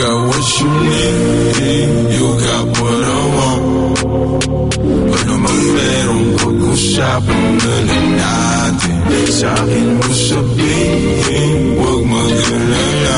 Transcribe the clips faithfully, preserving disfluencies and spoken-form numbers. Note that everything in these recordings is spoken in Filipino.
got what you need, you got what I want. Ano mang merong pag-usapan na lang natin, sa'kin mo sabihin, huwag mag-alala.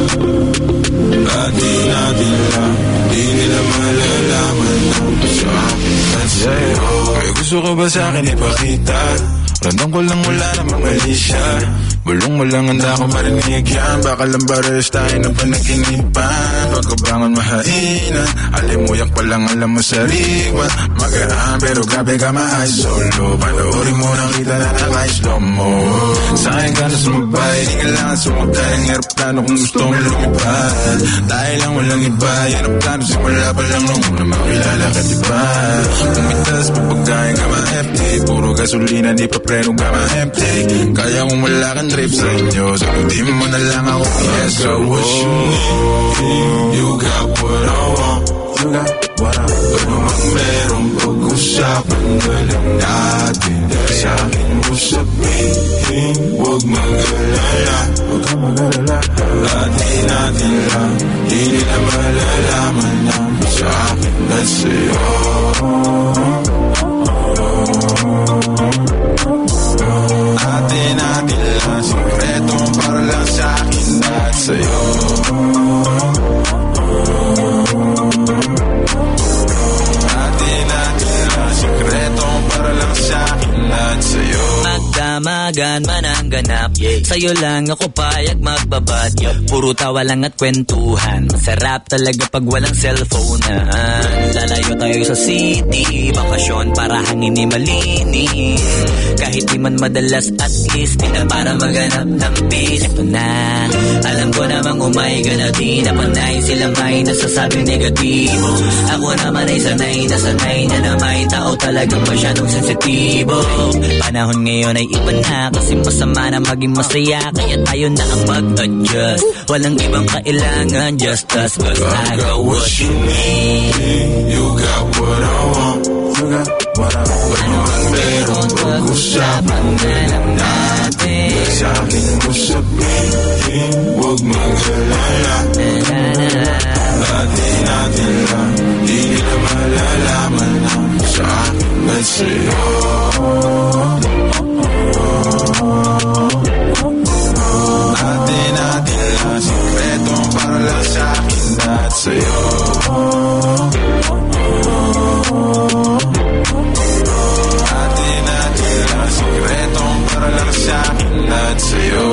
Dati natin lang, di nila malalaman ang sa'kin at sa'yo. Kaya gusto ko ba sa'kin ipakita? Randang ko lang wala namang mali siya. Bulong mo lang handa ko marinig yan. Baka lang bares tayo ng panaginipan. Pagkabangon mahainan, alimuyak pa lang alam mo sariwa. Magaan pero grabe ka ma-ay solo. Panoorin mo nang kita na naka-slow mo. Sa'kin ka na sumabay, di kailangan sumakay ang aeroplano kung gusto mo lumipad. Dahil lang walang iba, yan ang plano simula pa lang nung una makilala ka diba. Umitas pa pagkain ka ma-F T, puro gasolina di pa preno ka ma-empty. Kaya kung wala kang trip sa inyo, sagutin mo na lang ako. Yes, I what you need, you got what I want. You got what I want. Ano mang merong pag-usapan na lang natin, sa'kin mo sabihin, huwag mag-alala. Huwag kang mag-alala. Dati natin lang, di nila malalaman ang sa'kin at sa'yo. Atin natin lang, sikreto para lang sa'kin at sa'yo. Atin natin lang, sikreto para lang sa'kin at sa'yo. Magdamagan man ang ganap, yeah. Sa'yo lang ako payag magbabad, yeah. Puro tawa lang at kwentuhan. Masarap talaga pag walang cellphone. Lalayo tayo sa city, bakasyon para hangin ni malinis. Kahit di man madalas at least di na para maganap ng peace. Ito na, alam ko namang umay ka na di na panay sila may nasasabing negatibo. Ako naman ay sanay na sanay na na may tao talagang masyadong sensitibo. Panahon ngayon ay iba na kasi masama na maging masaya. Kaya tayo na ang mag-adjust. Walang ibang kailangan, just us. Cause I got what you need, you got what I want. You got what I want. Ano ang merong pag-usapan na lang natin, sa'kin mo sabihin, huwag mag-alala. Dati natin lang, di nila malalaman ang sa'kin at sa'yo. Atin natin lang, sikreto para lang sa'kin at sa'yo. Atin natin lang, sikreto para lang sa'kin at sa'yo.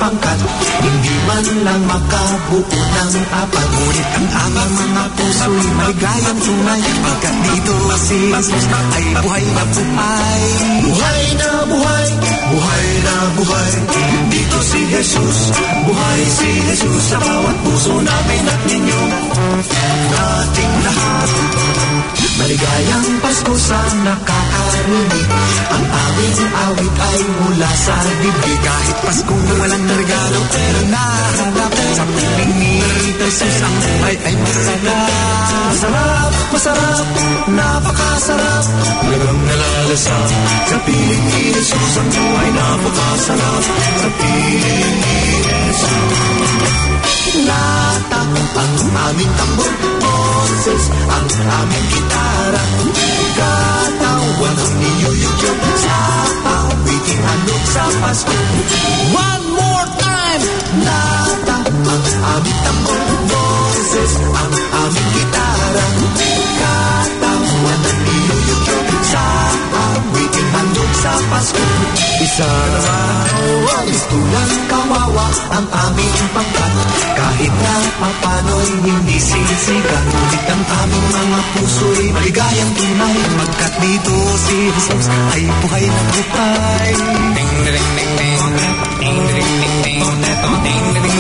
pangkat, hindi man lang makabuo ng apat. Ngunit ang aming mga puso'y maligayang tunay, pagkat dito si Jesus ay buhay na buhay. Buhay na buhay, buhay na buhay, dito si Jesus, buhay si Jesus sa bawat puso namin at ninyo, nating lahat. Maligayang Pasko sa nakakarinig, ang aming awit ay mula sa bibig. Kahit Paskong walang regalo, pero nahanap sa piling ni Jesus ang buhay ay masarap. Masarap, masarap, napakasarap, talagang nalalasap. Sa piling ni Jesus ang buhay napakasarap. Sa piling ni Jesus. Lata ang aming tambor, Moses ang aming gitara, katawan ang niyuyugyug sa awiting handog sa Pasko. One more time! Lata ang aming tambor, Moses ang aming gitara, katawan ang niyuyugyug sa awiting handog sa Pasko. Isa naman, istulang kawawa ang aming pangkat, kahit na papano'y hindi sisikat. Ngunit ang aming mga puso'y maligayang tunay, pagkat dito si Jesus ay buhay na buhay. Ding ding ding ding, ding ding ding ding, ding ding ding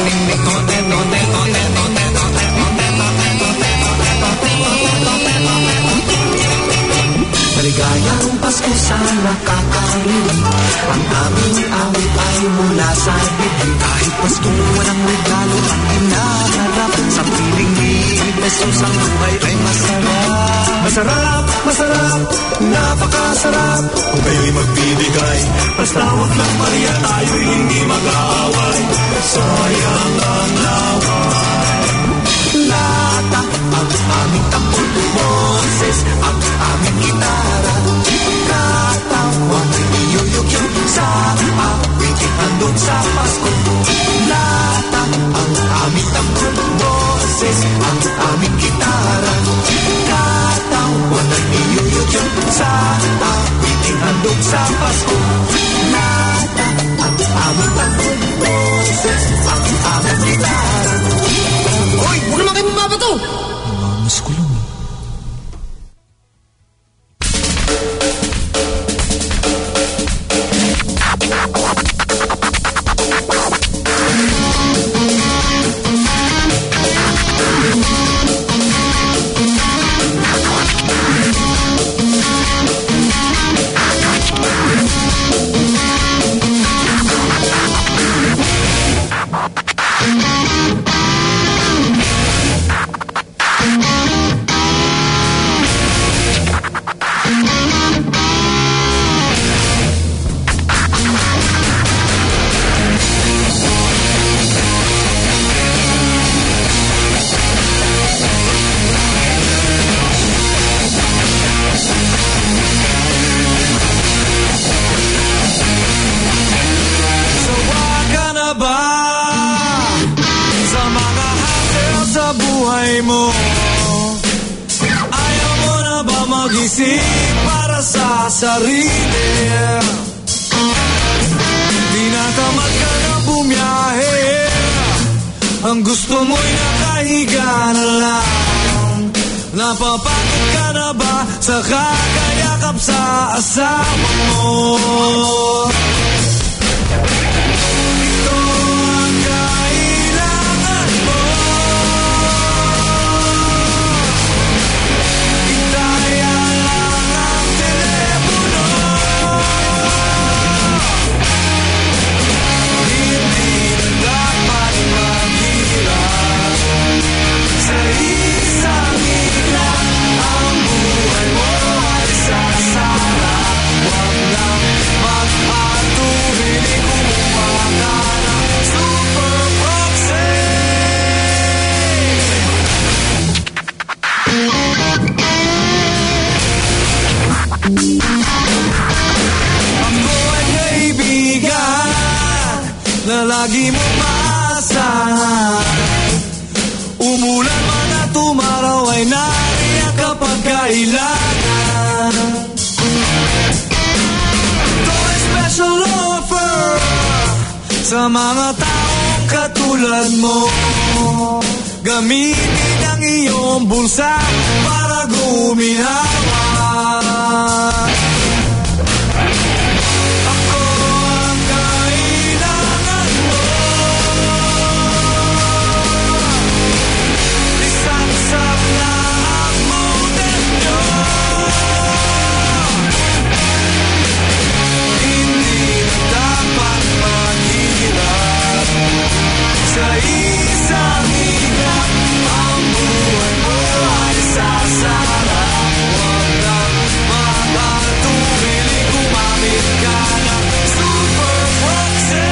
Maligayang Pasko sa nakakarinig, ang aming awit ay mula sa bibig. Kahit Paskong walang regalo ang hinaharap, sa piling ni Jesus ang buhay ay masarap. Masarap, masarap, napakasarap, kung kayo'y magbibigay, basta wag lang Maria, tayo'y hindi mag-aaway. Sayang ang laway. Lata ang aming tambor, Moses ang aming gitara, katawan niyuyugyug sa awiting handog sa Pasko. Lata ang aming tambor, Moses ang aming gitara, katawan niyuyugyug sa awiting handog sa Pasko. Lata ang aming tambor, Moses ang aming gitara. Hoy! Huwag naman kayo mababato! Mamas ko lang. Para sa sarili, di natamad ka na bumiyahe, ang gusto mo'y nakahiga na lang. Napapagod ka na ba sa kakayakap sa asawa mo? Ito ang kailangan mo. Na lagi mo maasahan, umulan man at umaraw ay nariyan kapag kailangan. Ito ay special offer Sa mga taong katulad mo, gamitin ang iyong bulsa para guminawa. Ako ang kailangan mo, isang-isang na ang model nyo. Hindi na dapat maghirap sa isang hirap. Ang buhay mo ay sasarap. Huwag kang magpatuloy, gumamit ka ng super proxy.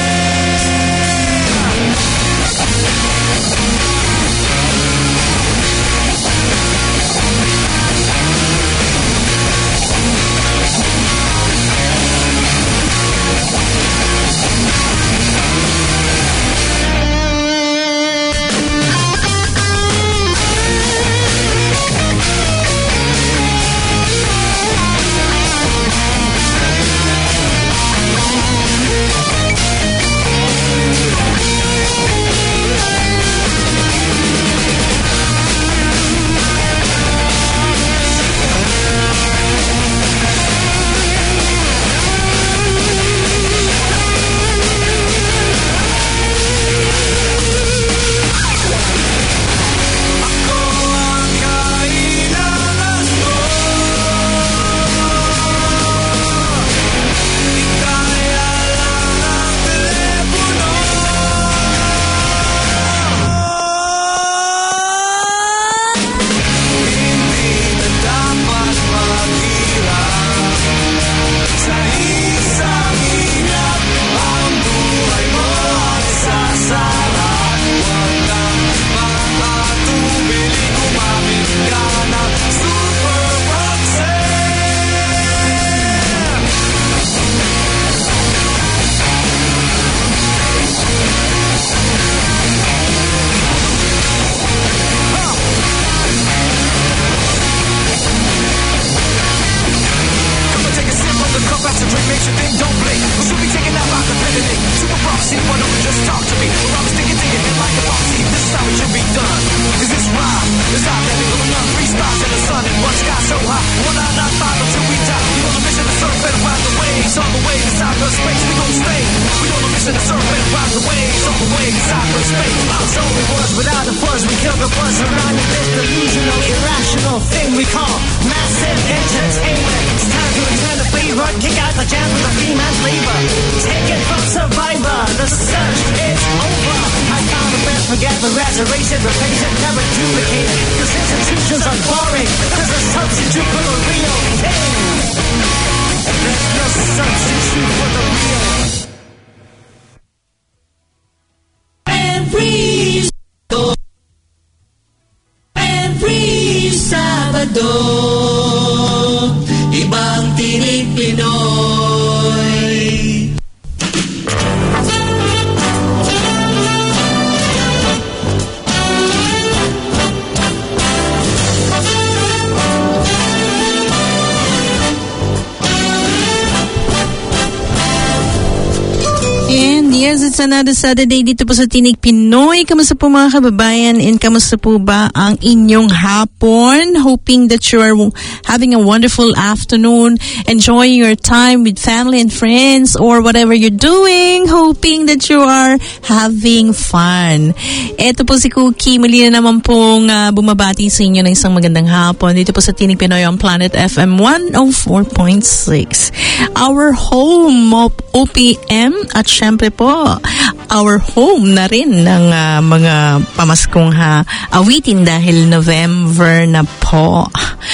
It's another Saturday dito po sa Tinig Pinoy. Kamusta po mga kababayan, and kamusta po ba ang inyong hapon? Hoping that you are having a wonderful afternoon, enjoying your time with family and friends or whatever you're doing. Hoping that you are having fun. Ito po si Cookie, muli na naman pong uh, bumabati sa inyo ng isang magandang hapon dito po sa Tinig Pinoy on Planet F M one oh four point six. Our home of O P M at syempre po our home na rin ng uh, mga pamaskong ha, awitin dahil November na po.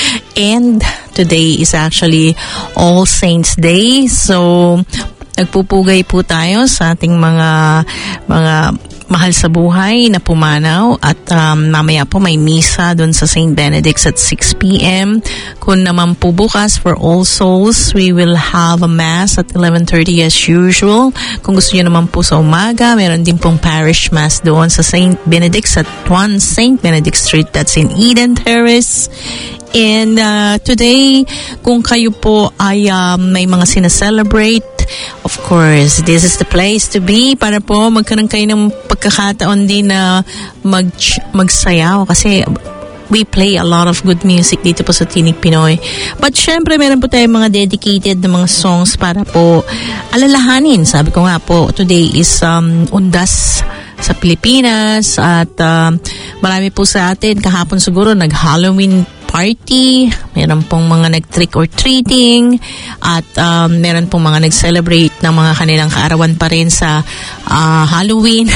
And today is actually All Saints Day. So, nagpupugay po tayo sa ating mga mga mahal sa buhay na pumanaw at um, mamaya po may misa doon sa Saint Benedict's at six p.m. Kung naman po bukas for All Souls, we will have a mass at eleven thirty as usual. Kung gusto niyo naman po sa umaga, meron din pong parish mass doon sa Saint Benedict's at one Saint Benedict Street, that's in Eden Terrace. And uh, today, kung kayo po ay um, may mga sinaselebrate, of course, this is the place to be para po magkaroon kayo ng pagkakataon din na mag, magsayaw kasi we play a lot of good music dito po sa Tinig Pinoy. But syempre, meron po tayong mga dedicated na mga songs para po alalahanin. Sabi ko nga po, today is um, Undas sa Pilipinas at um, marami po sa atin kahapon siguro nag-Halloween party, meron pong mga nag-trick or treating at um, meron pong mga nag-celebrate ng mga kanilang kaarawan pa rin sa uh, Halloween.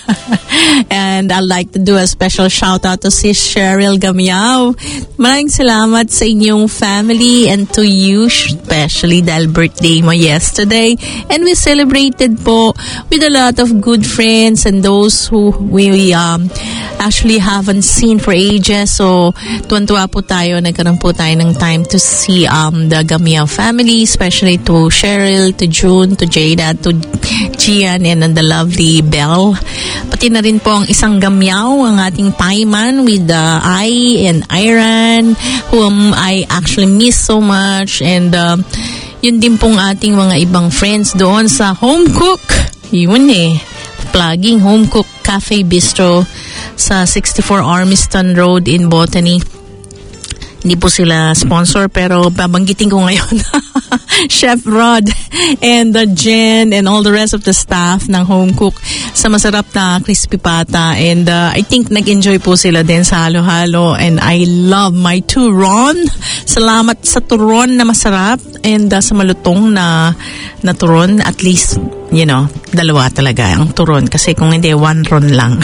And I'd like to do a special shout out to si Cheryl Gamiao. Maraming salamat sa inyong family and to you especially dahil birthday mo yesterday. And we celebrated po with a lot of good friends and those who we um, actually haven't seen for ages. So, tuwan-tuwa po tayo. Nagkaroon po tayo ng time to see um, the Gamiao family, especially to Cheryl, to June, to Jada, to Gian, and, and the lovely Belle. Pati na rin po ang isang Gamiao, ang ating paiman with uh, I and Iran, whom I actually miss so much. And uh, yun din pong ating mga ibang friends doon sa Home Cook. Yun eh. Plugging Home Cook Cafe Bistro sa sixty-four Armiston Road in Botany. Hindi po sila sponsor pero babanggitin ko ngayon Chef Rod and the Jen and all the rest of the staff ng Home Cook sa masarap na crispy pata, and uh, I think nag-enjoy po sila din sa halo-halo, and I love my turon. Salamat sa turon na masarap and uh, sa malutong na, na turon, at least you know, dalawa talaga ang turon kasi kung hindi one ron lang.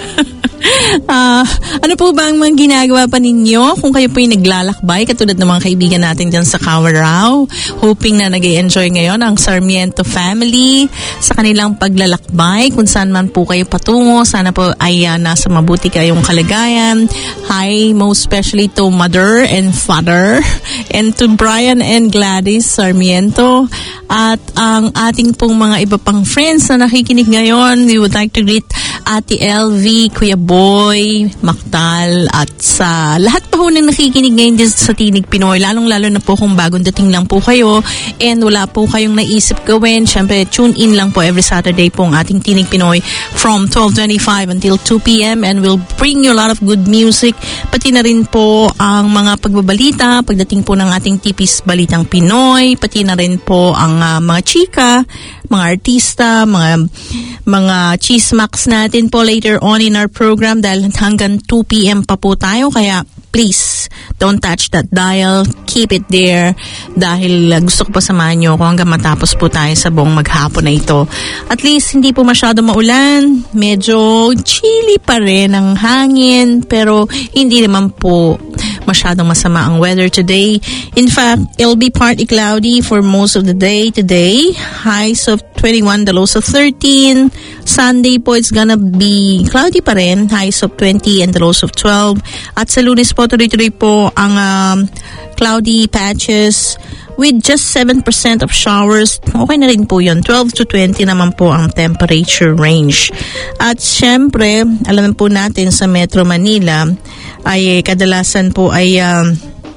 Uh, ano po ba ang mga ginagawa pa ninyo kung kayo po yung naglalakbay katulad ng mga kaibigan natin dyan sa Kawarao, hoping na nag-i-enjoy ngayon ang Sarmiento family sa kanilang paglalakbay kung saan man po kayo patungo. Sana po ay uh, nasa mabuti kayong kalagayan. Hi, most especially to mother and father and to Brian and Gladys Sarmiento at ang ating pong mga iba pang friends na nakikinig ngayon. We would like to greet Ate L V, Kuya Boy, Maktal, at sa lahat pa ho nang nakikinig ngayon din sa Tinig Pinoy, lalong-lalo na po kung bagong dating lang po kayo and wala po kayong naisip gawin. Siyempre, tune in lang po every Saturday po ang ating Tinig Pinoy from twelve twenty-five until two p.m. and we'll bring you a lot of good music. Pati na rin po ang mga pagbabalita, pagdating po ng ating tipis Balitang Pinoy, pati na rin po ang uh, mga chika, mga artista, mga mga chismaks natin po later on in our program dahil hanggang two p.m. pa po tayo, kaya please don't touch that dial, keep it there dahil uh, gusto ko pa samahan nyo ako hanggang matapos po tayo sa buong maghapon na ito. At least hindi po masyado maulan, medyo chilly pa rin ang hangin pero hindi naman po masyadong masama ang weather today. In fact, it'll be partly cloudy for most of the day today. Highs of twenty-one, the lows of thirteen. Sunday po, it's gonna be cloudy pa rin. Highs of twenty and the lows of twelve. At sa Lunes po, tuloy-tuloy po ang um, cloudy patches with just seven percent of showers. Okay na rin po yun. twelve to twenty naman po ang temperature range. At syempre, alam po natin sa Metro Manila ay kadalasan po ay um,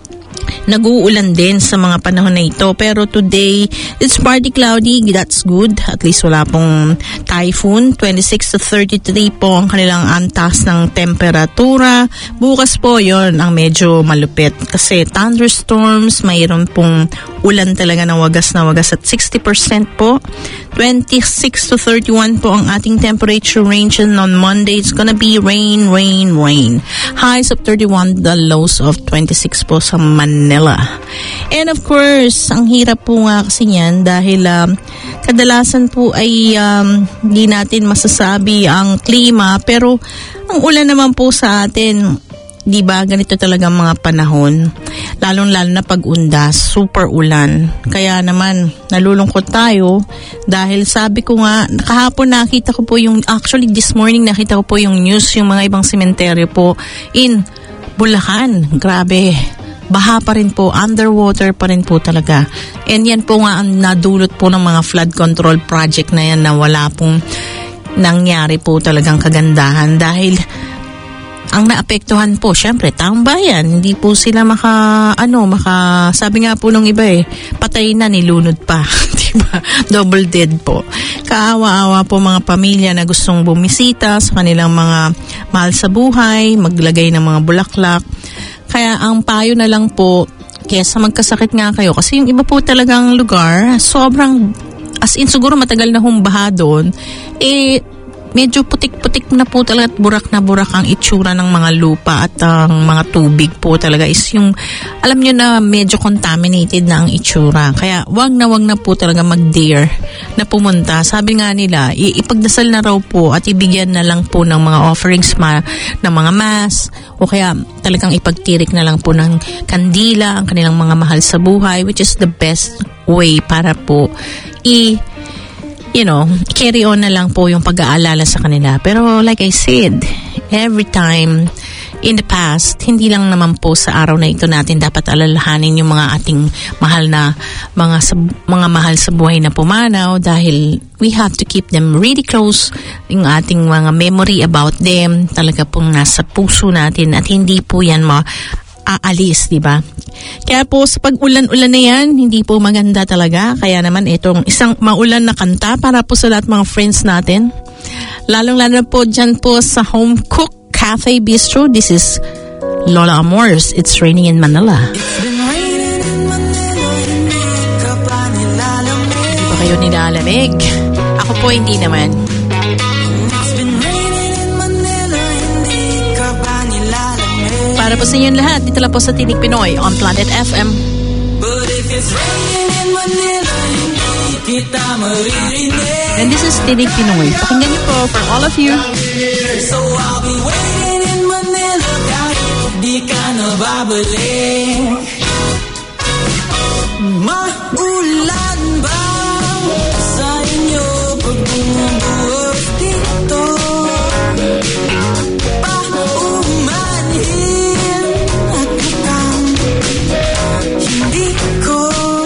nag-uulan din sa mga panahon na ito. Pero today, it's partly cloudy. That's good. At least wala pong typhoon. twenty-six to thirty-three po ang kanilang antas ng temperatura. Bukas po yon ang medyo malupit. Kasi thunderstorms, mayroon pong ulan talaga na wagas na wagas at sixty percent po. twenty-six to thirty-one po ang ating temperature range, and on Monday, it's gonna be rain, rain, rain. Highs of thirty-one, the lows of twenty-six po sa Manila. And of course, ang hirap po nga kasi niyan dahil um, kadalasan po ay um, hindi natin masasabi ang klima, pero ang ulan naman po sa atin, di ba, ganito talaga mga panahon, lalong-lalo na pag-undas, super ulan. Kaya naman, nalulungkot tayo dahil sabi ko nga, kahapon nakita ko po yung, actually this morning nakita ko po yung news, yung mga ibang sementeryo po in Bulacan. Grabe. Baha pa rin po, underwater pa rin po talaga. And yan po nga ang nadulot po ng mga flood control project na yan na wala pong nangyari po talagang kagandahan dahil ang naapektuhan po, syempre, taong bayan. Hindi po sila maka, ano, maka, sabi nga po nung iba eh, patay na, nilunod pa. Diba? Double dead po. Kaawa-awa po mga pamilya na gustong bumisita sa kanilang mga mahal sa buhay, maglagay ng mga bulaklak. Kaya ang payo na lang po, kesa magkasakit nga kayo, kasi yung iba po talagang lugar, sobrang, as in siguro matagal na humbaha doon, eh, medyo putik-putik na po talaga at burak na burak ang itsura ng mga lupa at ang mga tubig po talaga is yung, alam nyo na medyo contaminated na ang itsura. Kaya wag na wag na po talaga mag-dare na pumunta. Sabi nga nila, ipagdasal na raw po at ibigyan na lang po ng mga offerings ma, ng mga mass o kaya talagang ipagtirik na lang po ng kandila ang kanilang mga mahal sa buhay, which is the best way para po i you know, carry on na lang po yung pag-aalala sa kanila. Pero like I said, every time in the past, hindi lang naman po sa araw na ito natin dapat alalahanin yung mga ating mahal na mga sab- mga mahal sa buhay na pumanaw, dahil we have to keep them really close. Yung ating mga memory about them talaga pong nasa puso natin at hindi po yan ma aalis, di ba? Kaya po sa pag-ulan-ulan na yan, hindi po maganda talaga. Kaya naman itong isang maulan na kanta para po sa lahat mga friends natin. Lalong-lalo po dyan po sa Home Cook Cafe Bistro. This is Lola Amores. It's raining in Manila. It's been raining in Manila, hindi ka pa nilalamig. Hindi ba kayo nilalamig? Ako po hindi naman. It's been raining in Manila, hindi ka pa nilalamig. Para po sa inyo lahat, dito lang po sa Tinig Pinoy on Planet F M. But if it's raining in Manila, hindi kita maririnig. And this is Tinig Pinoy. Pakinggan niyo po for all of you. So I'll be waiting in Manila kahit di ka na babalik. Maulan ba sa inyo pag bumubuhos dito? Paumanhin at mukhang hindi ko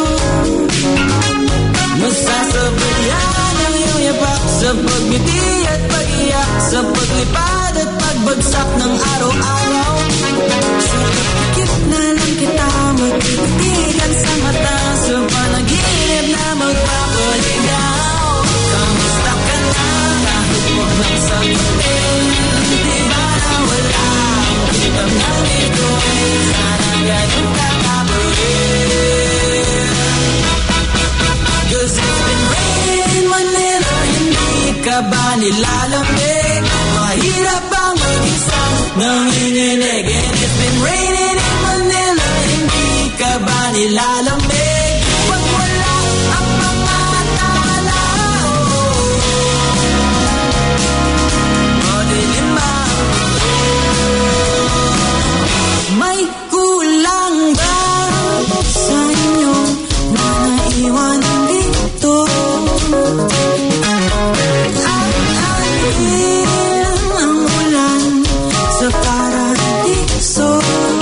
masasabayan ang iyong yapak sa pagngiti at pag-iyak, sa paglipad at pagbagsak ng araw-araw. Sa kapikip na lang kita magtitigan sa mata, sa panaginip na magpapaligaw. Kamusta ka na kahit huwag nang sagutin? Di ba na wala ang kitang nandito? Sana ganun ka nga pa rin. Cause it's been raining in Manila, hindi ka ba nilalamig? Mahirap bang mag-isang nanginginig? And it's been raining in Manila, hindi ka ba nilalamig? Pag wala ang mga tala, madilim ba? May kulang ba sa inyo na naiwan dito? Ang alin ang ulan sa paradiso.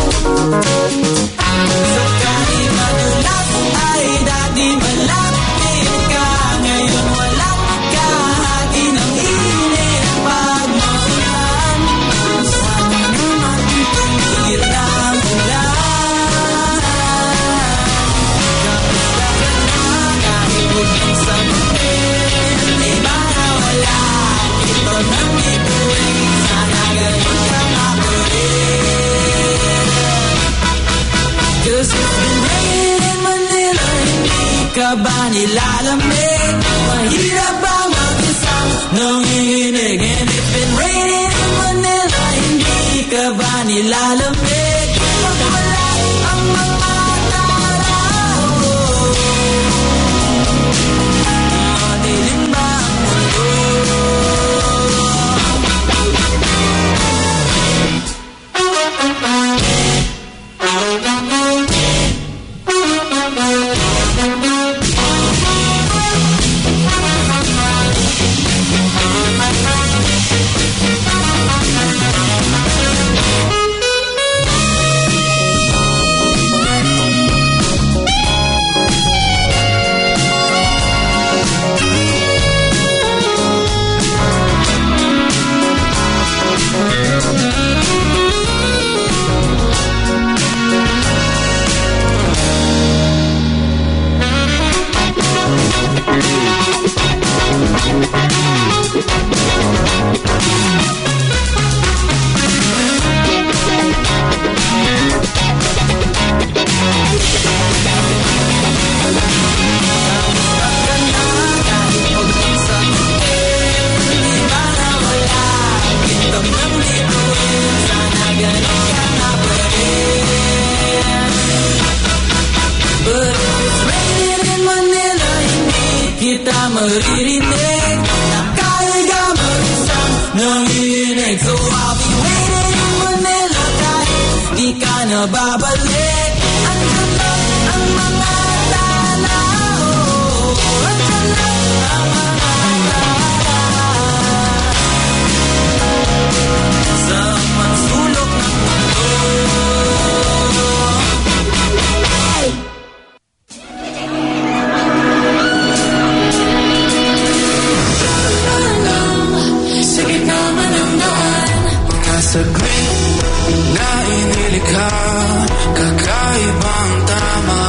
Sa kanimadulas ay dati malapit ka, ngayon wala ka, hati ng init pag maulan. Sana naman tumigil ang ulan. Kamusta ka na kahit huwag nang sagutin? Di ba na wala ito nang ituwing? Sana ganun ka nga pa rin. Cause it's been raining in Manila, hindi ka ba nilalamig? Mahirap bang mag-isang nanginginig? And it's been raining in Manila, hindi ka ba nilalamig? Pag wala ang mga taraw, madilim ba ang mundo? maririnig na kahit ka mag-isang nanginig. So I'll be waiting in Manila kahit di ka na babalik. Andyan lang ang mga tala, oh, andyan lang ang mga tala sa mansulok ng mundo. Sa gitna man ang daan, mga saglit na inilikha, kakaibang tama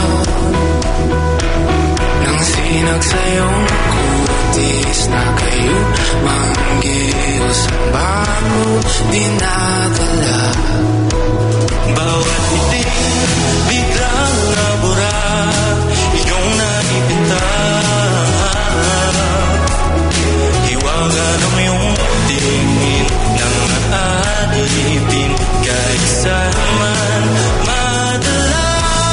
nang sinag sa iyong kutis na kayo manggiyos ang bago dinadala. Bawat iting biglang nabura, iyong naipita, hiwaga ng iyong tingin ng aadipin kahit saan man madala.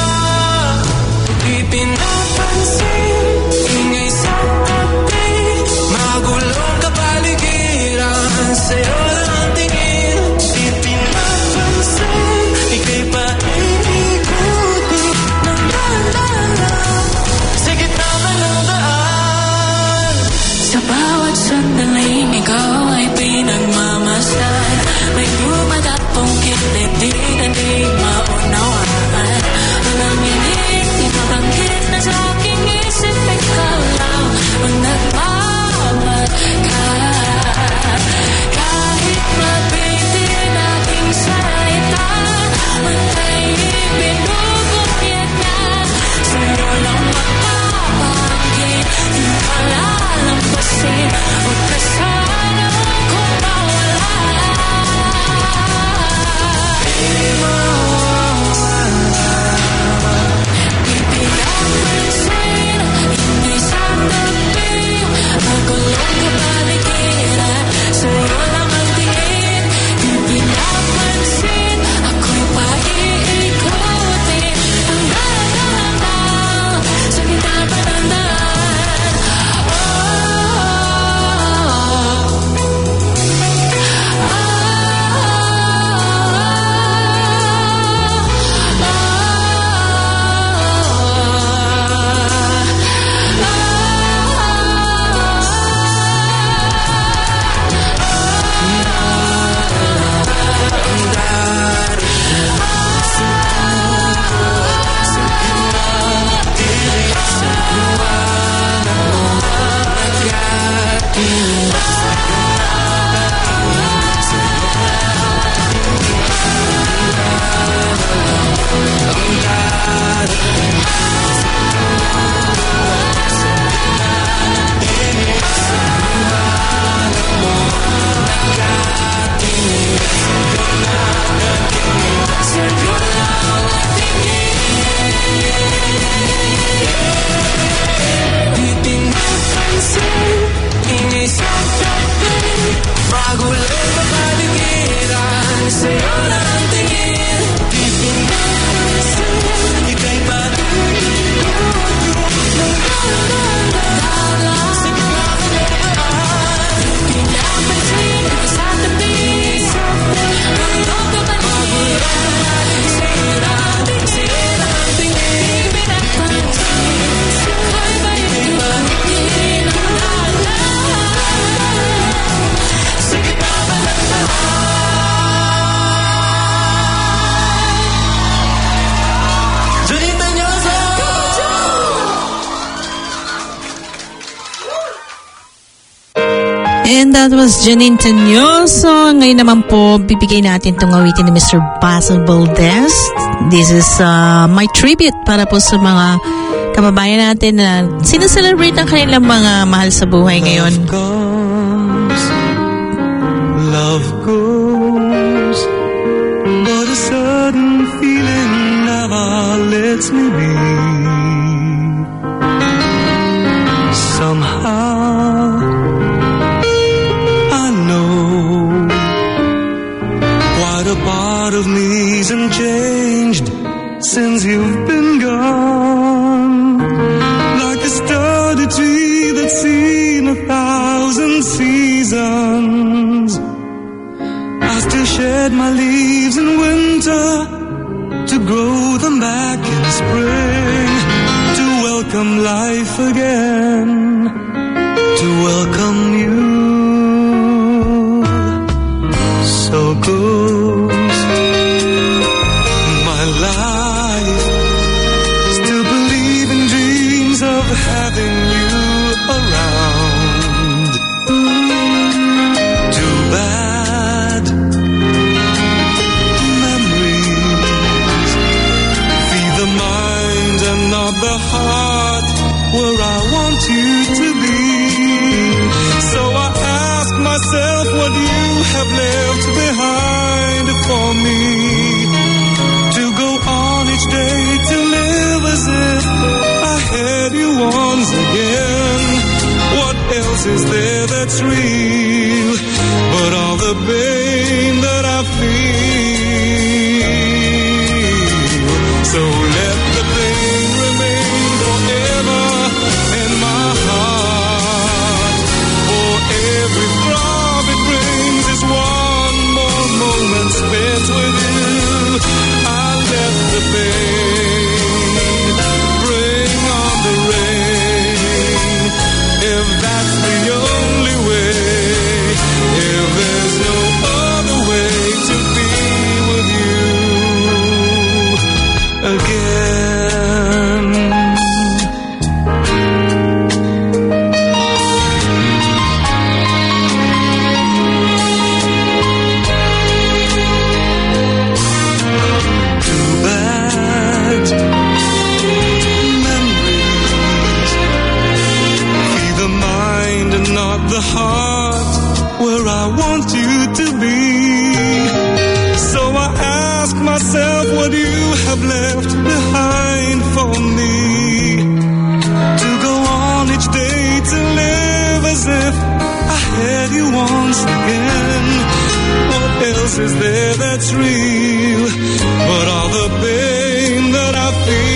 Di pinapansin, ingay sa tabi, magulong kapaligiran, sa'yo lang ang tingin. Di pinapansin, ika'y paikot-ikot ng dahan-dahan sa gitna man ng daan. Sa bawat sandaling ikaw ay pinagmamasdan, may dumadapong kilid di na di maunawaan. Walang inig, di mabanggit na sa aking isip, ikaw lang ang nagmamahal ka. Kahit mabitin aking salita, matay ibinugupit na, sa'yo lang makabanggit, di malalampasin, huwag ka sana kung mawala. Di mawala, di pinapansin, hindi sa tabi, magulong kapaligiran, sa'yo lang ang tingin. Di pinapansin, ako'y paiikutin ang dahan-dahan sa gitna pa ng daan. Oh, And that was Janine Tanyoso. Ngayon naman po, bibigay natin itong awitin ni Mister Basil Valdez. This is uh, my tribute para po sa mga kababayan natin na sinaselebrate ang kanilang mga mahal sa buhay ngayon. Love comes, love goes, but a sudden feeling never lets me be. Somehow a part of me isn't changed since you've been gone. Like a sturdy tree that's shed my leaves in winter, to grow them back in spring, to welcome life again, to welcome you. So goes my life, still believing dreams of having you around. Too bad memories feed the mind and not the heart, where I want you to be. So I ask myself what you have left behind for me, to go on each day, to live as if I had you once again. What else is there that's real but all the pain that I feel? So let the pain remain forever in my heart, for every throb it brings is one more moment spent with you. I'll let the pain bring on the rain, if that's the only way, if there's no other way to be with you again. Too bad memories feed the mind and not the heart, where I want you to be. So I ask myself what you have left behind for me, to go on each day, to live as if I had you once again. What else is there that's real but all the pain that I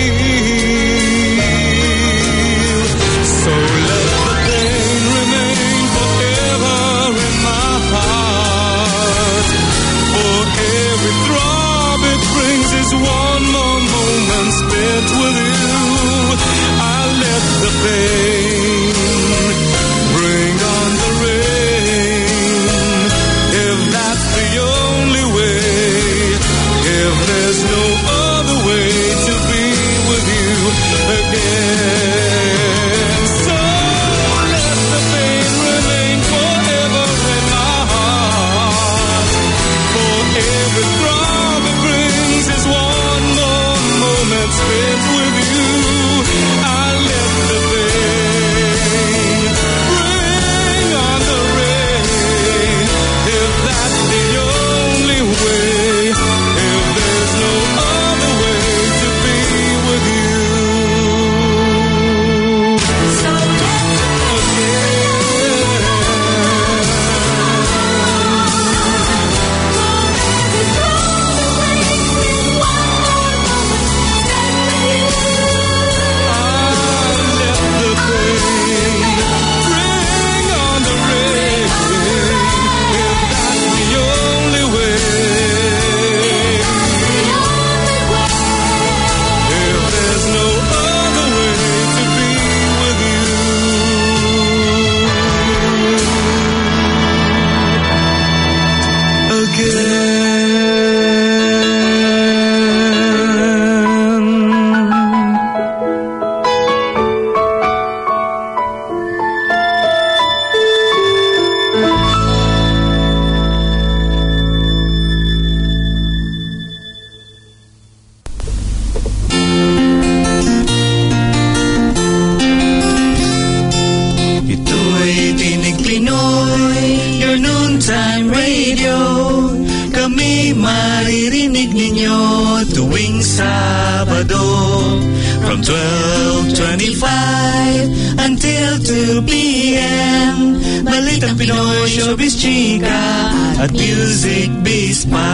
feel? So let the pain remain forever in my heart, for every throb it brings is one more moment spent with you. I let the pain bring on the rain, if that's the only way, if there's no other way to be with you again. So let the pain remain forever in my heart, for every throb it brings is one more moment spent with you. I let the pain bring on the rain, if that's the only way, if there's no other way to be with you from twelve twenty-five until two p.m. Balitang Pinoy, Showbiz Chika at Music Biz pa.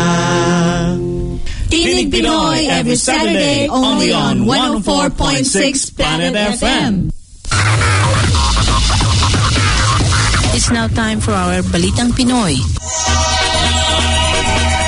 Tinig Pinoy every Saturday only on one oh four point six Planet F M. It's now time for our Balitang Pinoy.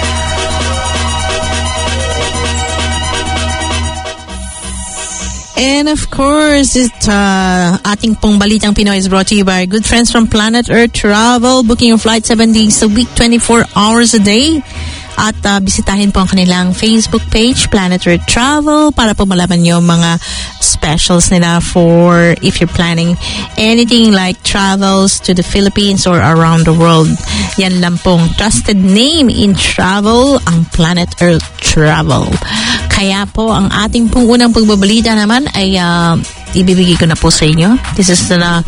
And of course, it's uh, ating pong Balitang Pinoy is brought to you by our good friends from Planet Earth Travel. Booking your flight seven days a week, twenty-four hours a day. At uh, bisitahin po ang kanilang Facebook page, Planet Earth Travel, para po malaman nyo mga specials nila for if you're planning anything like travels to the Philippines or around the world. Yan lang pong trusted name in travel, ang Planet Earth Travel. Kaya po, ang ating pong unang pagbabalita naman ay uh, ibibigay ko na po sa inyo. This is the uh,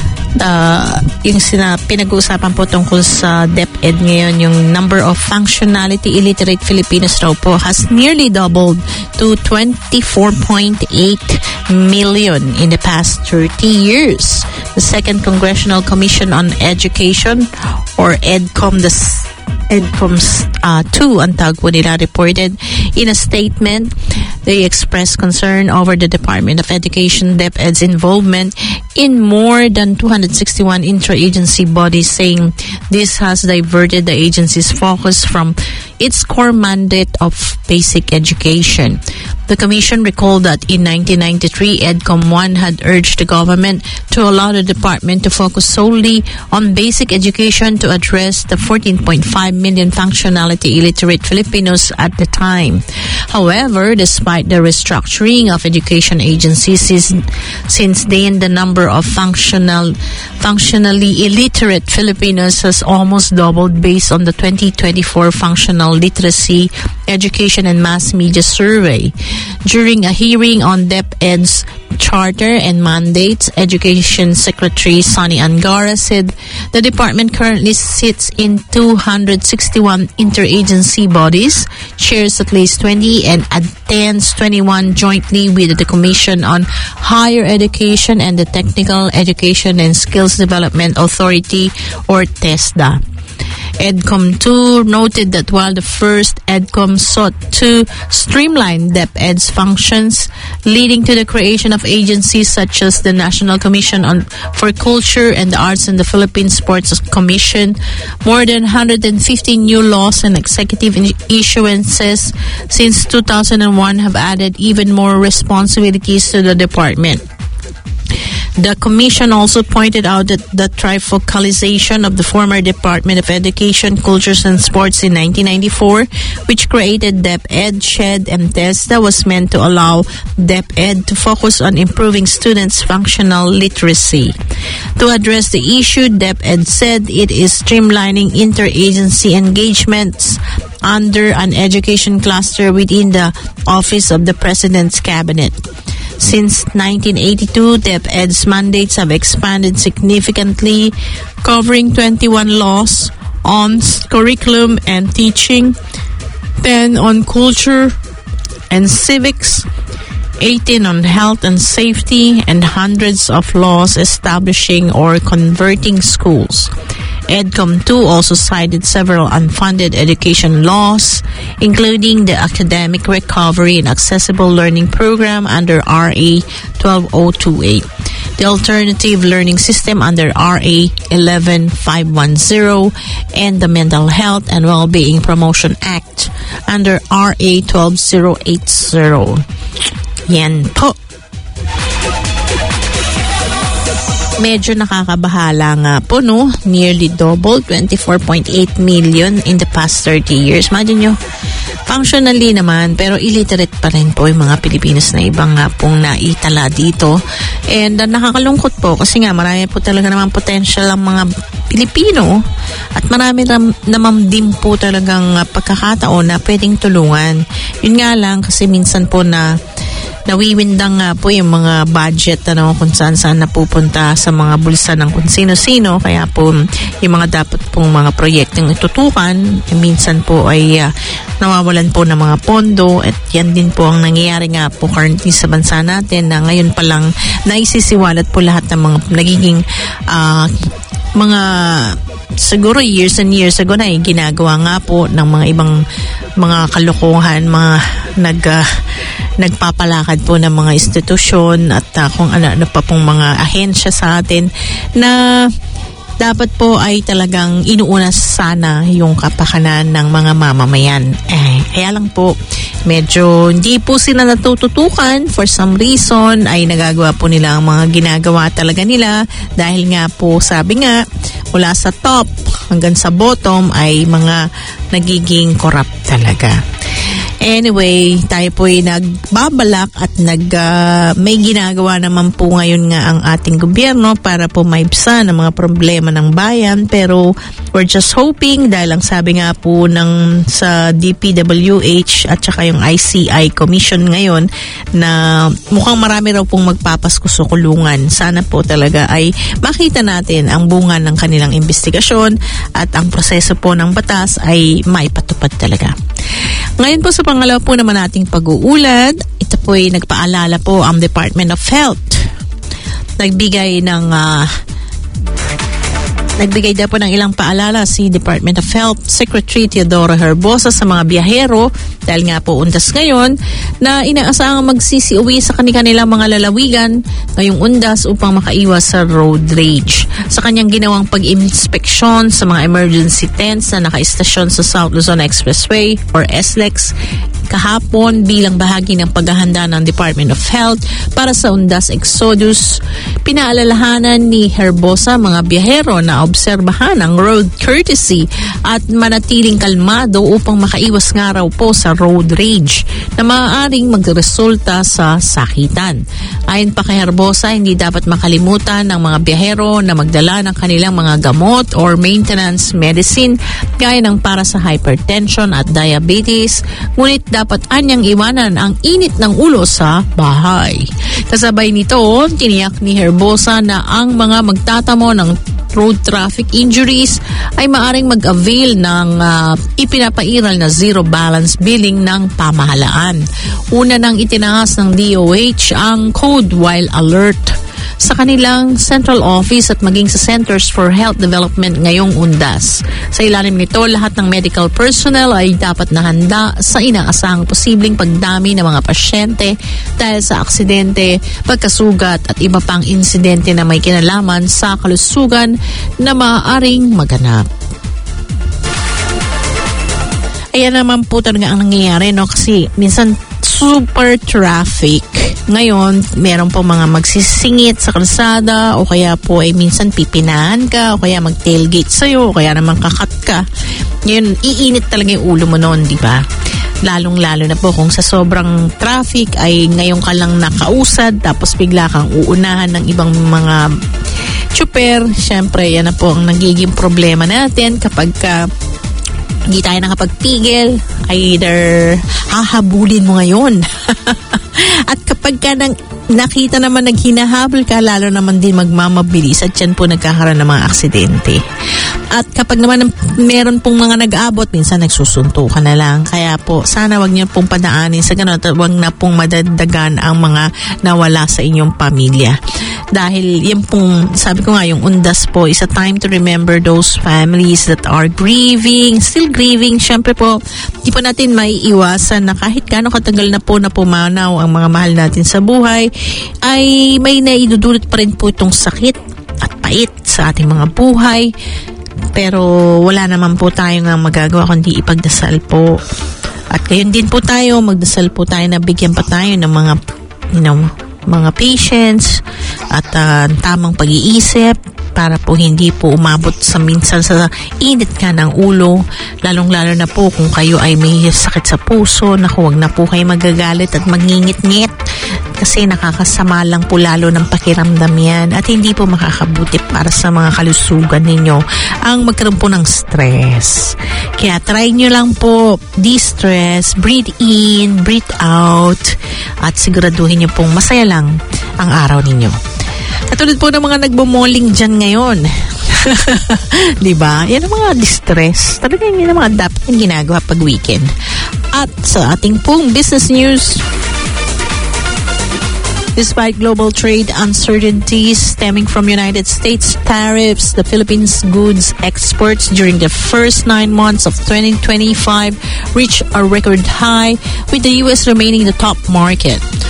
Uh, yung sina, pinag-uusapan po tungkol sa DepEd ngayon, yung number of functionality illiterate Filipinos raw po has nearly doubled to twenty-four point eight million in the past thirty years. The Second Congressional Commission on Education, or EDCOM, the EDCOM's uh, two, ang tawag po nila, reported in a statement. They expressed concern over the Department of Education DepEd's involvement in more than two hundred sixty-one interagency bodies, saying this has diverted the agency's focus from its core mandate of basic education. The Commission recalled that in nineteen ninety-three, EDCOM one had urged the government to allow the department to focus solely on basic education to address the fourteen point five million functionality illiterate Filipinos at the time. However, despite the restructuring of education agencies since, since then, the number of functional, functionally illiterate Filipinos has almost doubled based on the twenty twenty-four Functional Literacy, Education and Mass Media Survey. During a hearing on DepEd's charter and mandates, Education Secretary Sonny Angara said the department currently sits in two hundred sixty-one interagency bodies, chairs at least twenty, and attends twenty-one jointly with the Commission on Higher Education and the Technical Education and Skills Development Authority, or TESDA. EDCOM two noted that while the first EDCOM sought to streamline DepEd's functions, leading to the creation of agencies such as the National Commission on for Culture and the Arts and the Philippine Sports Commission, more than one hundred fifty new laws and executive issuances since two thousand one have added even more responsibilities to the department. The Commission also pointed out that the trifocalization of the former Department of Education, Cultures and Sports in nineteen ninety-four, which created DepEd, SHED, and TESDA, was meant to allow DepEd to focus on improving students' functional literacy. To address the issue, DepEd said it is streamlining interagency engagements under an education cluster within the Office of the President's Cabinet. Since nineteen eighty-two, DepEd's mandates have expanded significantly, covering twenty-one laws on curriculum and teaching, ten on culture and civics, eighteen on health and safety, and hundreds of laws establishing or converting schools. EDCOM two also cited several unfunded education laws, including the Academic Recovery and Accessible Learning Program under R A twelve oh twenty-eight, the Alternative Learning System under R A eleven five ten, and the Mental Health and Wellbeing Promotion Act under R A twelve oh eighty. Yan po. Medyo nakakabahala nga po, no? Nearly double, twenty-four point eight million in the past thirty years. Imagine nyo, functionally naman, pero illiterate pa rin po yung mga Pilipinos na ibang nga pong naitala dito. And uh, nakakalungkot po kasi nga marami po talaga naman potential ang mga Pilipino at marami ram, naman din po talagang uh, pagkakataon na pwedeng tulungan. Yun nga lang kasi minsan po na nawiwindang nga po yung mga budget, ano, kung saan saan napupunta sa mga bulsa ng kung sino-sino. Kaya po yung mga dapat pong mga proyektong itutukan, eh, minsan po ay uh, nawawalan po ng mga pondo, at yan din po ang nangyayari nga po currently sa bansa natin, na ngayon pa lang naisisiwalat po lahat ng mga nagiging uh, mga siguro years and years ago na eh, ginagawa nga po ng mga ibang mga kalokohan, mga nag uh, nagpapalakad po ng mga institusyon at uh, kung ano-ano pa pong mga ahensya sa atin, na dapat po ay talagang inuuna sana yung kapakanan ng mga mamamayan. Eh, kaya lang po, medyo hindi po sila natututukan for some reason ay nagagawa po nila ang mga ginagawa talaga nila dahil nga po sabi nga mula sa top hanggang sa bottom ay mga nagiging corrupt talaga. Anyway, tayo po ay nagbabalak at nag, uh, may ginagawa naman po ngayon nga ang ating gobyerno para po maibsan ang mga problema ng bayan. Pero we're just hoping dahil ang sabi nga po ng sa D P W H at saka yung I C I Commission ngayon na mukhang marami raw pong magpapasko sa kulungan. Sana po talaga ay makita natin ang bunga ng kanilang investigasyon at ang proseso po ng batas ay maipatupad talaga. Ngayon po sa pangalawa po naman nating pag-uulad, ito po ay nagpaalala po ang Department of Health. Nagbigay ng uh, Nagbigay daw po ng ilang paalala si Department of Health Secretary Teodoro Herbosa sa mga biyahero dahil nga po undas ngayon na inaasahang magsisiuwi sa kanilang mga lalawigan ngayong undas upang makaiwas sa road rage. Sa kanyang ginawang pag-inspeksyon sa mga emergency tents na nakaistasyon sa South Luzon Expressway or S L E X kahapon bilang bahagi ng paghahanda ng Department of Health para sa undas Exodus, pinaalalahanan ni Herbosa mga biyahero na obserbahan ang road courtesy at manatiling kalmado upang makaiwas nga raw po sa road rage na maaaring magresulta sa sakitan. Ayon pa kay Herbosa, hindi dapat makalimutan ng mga biyahero na magdala ng kanilang mga gamot or maintenance medicine gaya ng para sa hypertension at diabetes, ngunit dapat anyang iwanan ang init ng ulo sa bahay. Kasabay nito, tiniyak ni Herbosa na ang mga magtatamo ng road traffic injuries ay maaring mag-avail ng uh, ipinapairal na zero balance billing ng pamahalaan. Una nang itinaas ng D O H ang code while alert sa kanilang central office at maging sa Centers for Health Development ngayong undas. Sa ilalim nito, lahat ng medical personnel ay dapat nahanda sa inaasahang posibleng pagdami ng mga pasyente dahil sa aksidente, pagkasugat at iba pang insidente na may kinalaman sa kalusugan na maaaring maganap. Ayan naman po talaga ang nangyayari, no? Kasi minsan super traffic. Ngayon, meron po mga magsisingit sa kalsada o kaya po ay minsan pipinahan ka o kaya mag-tailgate sa'yo o kaya naman kakat ka. Ngayon, iinit talaga yung ulo mo noon, di ba? Lalong-lalo na po kung sa sobrang traffic ay ngayon ka lang nakausad tapos bigla kang uunahan ng ibang mga tsuper. Siyempre, yan na po ang nagiging problema natin kapag ka hindi tayo nakapagpigil, either hahabulin mo ngayon. At kapag ka nang nakita naman naghinahabol ka, lalo naman din magmamabilis at yan po nagkakaroon ng mga aksidente. At kapag naman meron pong mga nag-aabot, minsan nagsusunto ka na lang. Kaya po, sana wag niyo pong padaanin sa ganun at wag na pong madagdagan ang mga nawala sa inyong pamilya. Dahil yan pong, sabi ko nga, yung undas po is a time to remember those families that are grieving, still grieving. Siyempre po, di po natin may iwasan na kahit gaano katagal na po na pumanaw ang mga mahal natin sa buhay, ay may naidudulot pa rin po itong sakit at pait sa ating mga buhay. Pero wala naman po tayo nga magagawa kundi ipagdasal po. At gayon din po tayo, magdasal po tayo na bigyan pa tayo ng mga, you know, mga patience at uh, tamang pag-iisip para po hindi po umabot sa minsan sa init ka ng ulo, lalong-lalo na po kung kayo ay may sakit sa puso, naku, wag na po kayo magagalit at magngingit-ngit kasi nakakasama lang po lalo ng pakiramdam yan at hindi po makakabuti para sa mga kalusugan ninyo ang magkaroon po ng stress. Kaya try nyo lang po de-stress, breathe in, breathe out at siguraduhin nyo pong masaya lang ang araw ninyo. Katulad po ng mga nagbo-malling dyan ngayon. Diba? Yan ang mga distress. Talagang yan ang mga dapat yung ginagawa pag weekend. At sa ating pong business news, despite global trade uncertainties stemming from United States tariffs, the Philippines goods exports during the first nine months of twenty twenty-five reached a record high, with the U S remaining the top market.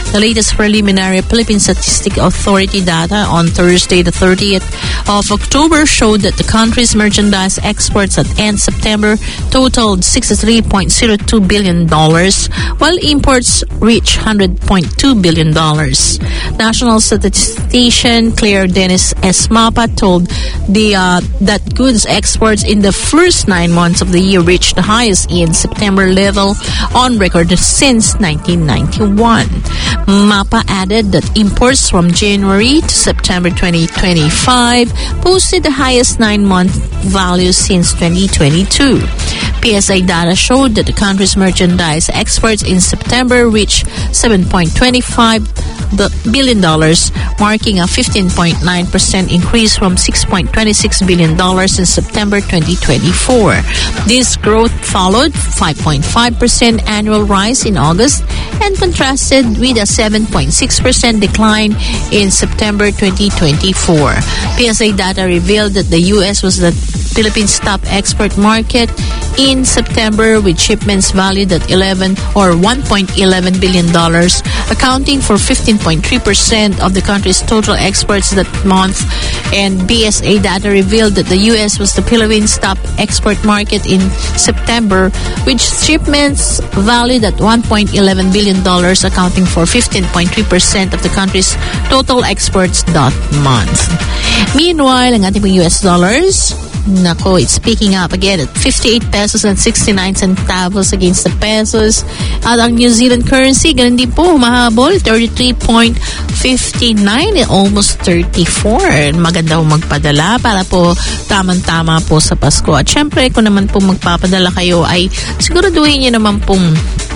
The latest preliminary Philippine Statistics Authority data on Thursday, the thirtieth of October, showed that the country's merchandise exports at end September totaled sixty-three point zero two billion dollars, while imports reached one hundred point two billion dollars. National statistician Claire Dennis Esmapa told the uh, that goods exports in the first nine months of the year reached the highest in September level on record since nineteen ninety-one. MAPA added that imports from January to September twenty twenty-five posted the highest nine-month value since twenty twenty-two. P S A data showed that the country's merchandise exports in September reached seven point two five billion dollars, marking a fifteen point nine percent increase from six point two six billion dollars in September twenty twenty-four. This growth followed five point five percent annual rise in August and contrasted with a seven point six percent decline in September twenty twenty-four. P S A data revealed that the U S was the Philippines' top export market in September, with shipments valued at eleven or one point one one billion dollars, accounting for fifteen point three percent of the country's total exports that month. And B S A data revealed that the U S was the Philippines' top export market in September, with shipments valued at one point one one billion dollars, accounting for fifteen point three percent of the country's total exports that month. Meanwhile, ang ating U S dollars, nako, it's picking up again at fifty-eight pesos and sixty-nine centavos against the pesos. At ang New Zealand currency, ganun din po, mahabol, thirty-three point five nine, almost thirty-four. Maganda po magpadala para po tamang-tama po sa Pasko. At syempre, kung naman po magpapadala kayo, ay siguraduhin nyo naman pong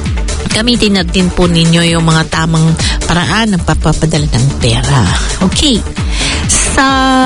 gamitin na din po ninyo yung mga tamang paraan ng papapadala ng pera. Okay. Sa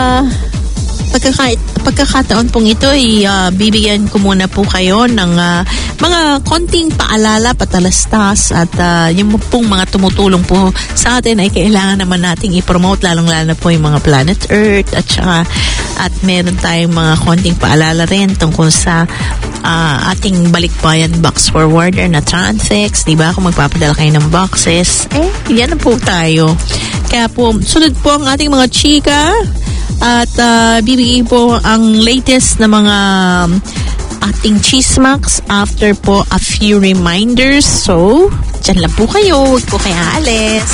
Pagkaka- pagkakataon pong ito, ay uh, bibigyan ko muna po kayo ng uh, mga konting paalala, patalastas, at uh, yung pong mga tumutulong po sa atin ay kailangan naman nating i-promote, lalong-lalo na po yung mga Planet Earth, at saka at meron tayong mga konting paalala rin tungkol sa uh, ating balikbayan box forwarder na Transfex, diba? Kung magpapadala kayo ng boxes, eh, yan na po tayo. Kaya po, sunod po ang ating mga chika. At uh, bibigay po ang latest na mga ating chismax after po a few reminders. So, dyan lang po kayo. Huwag po kayo aalis.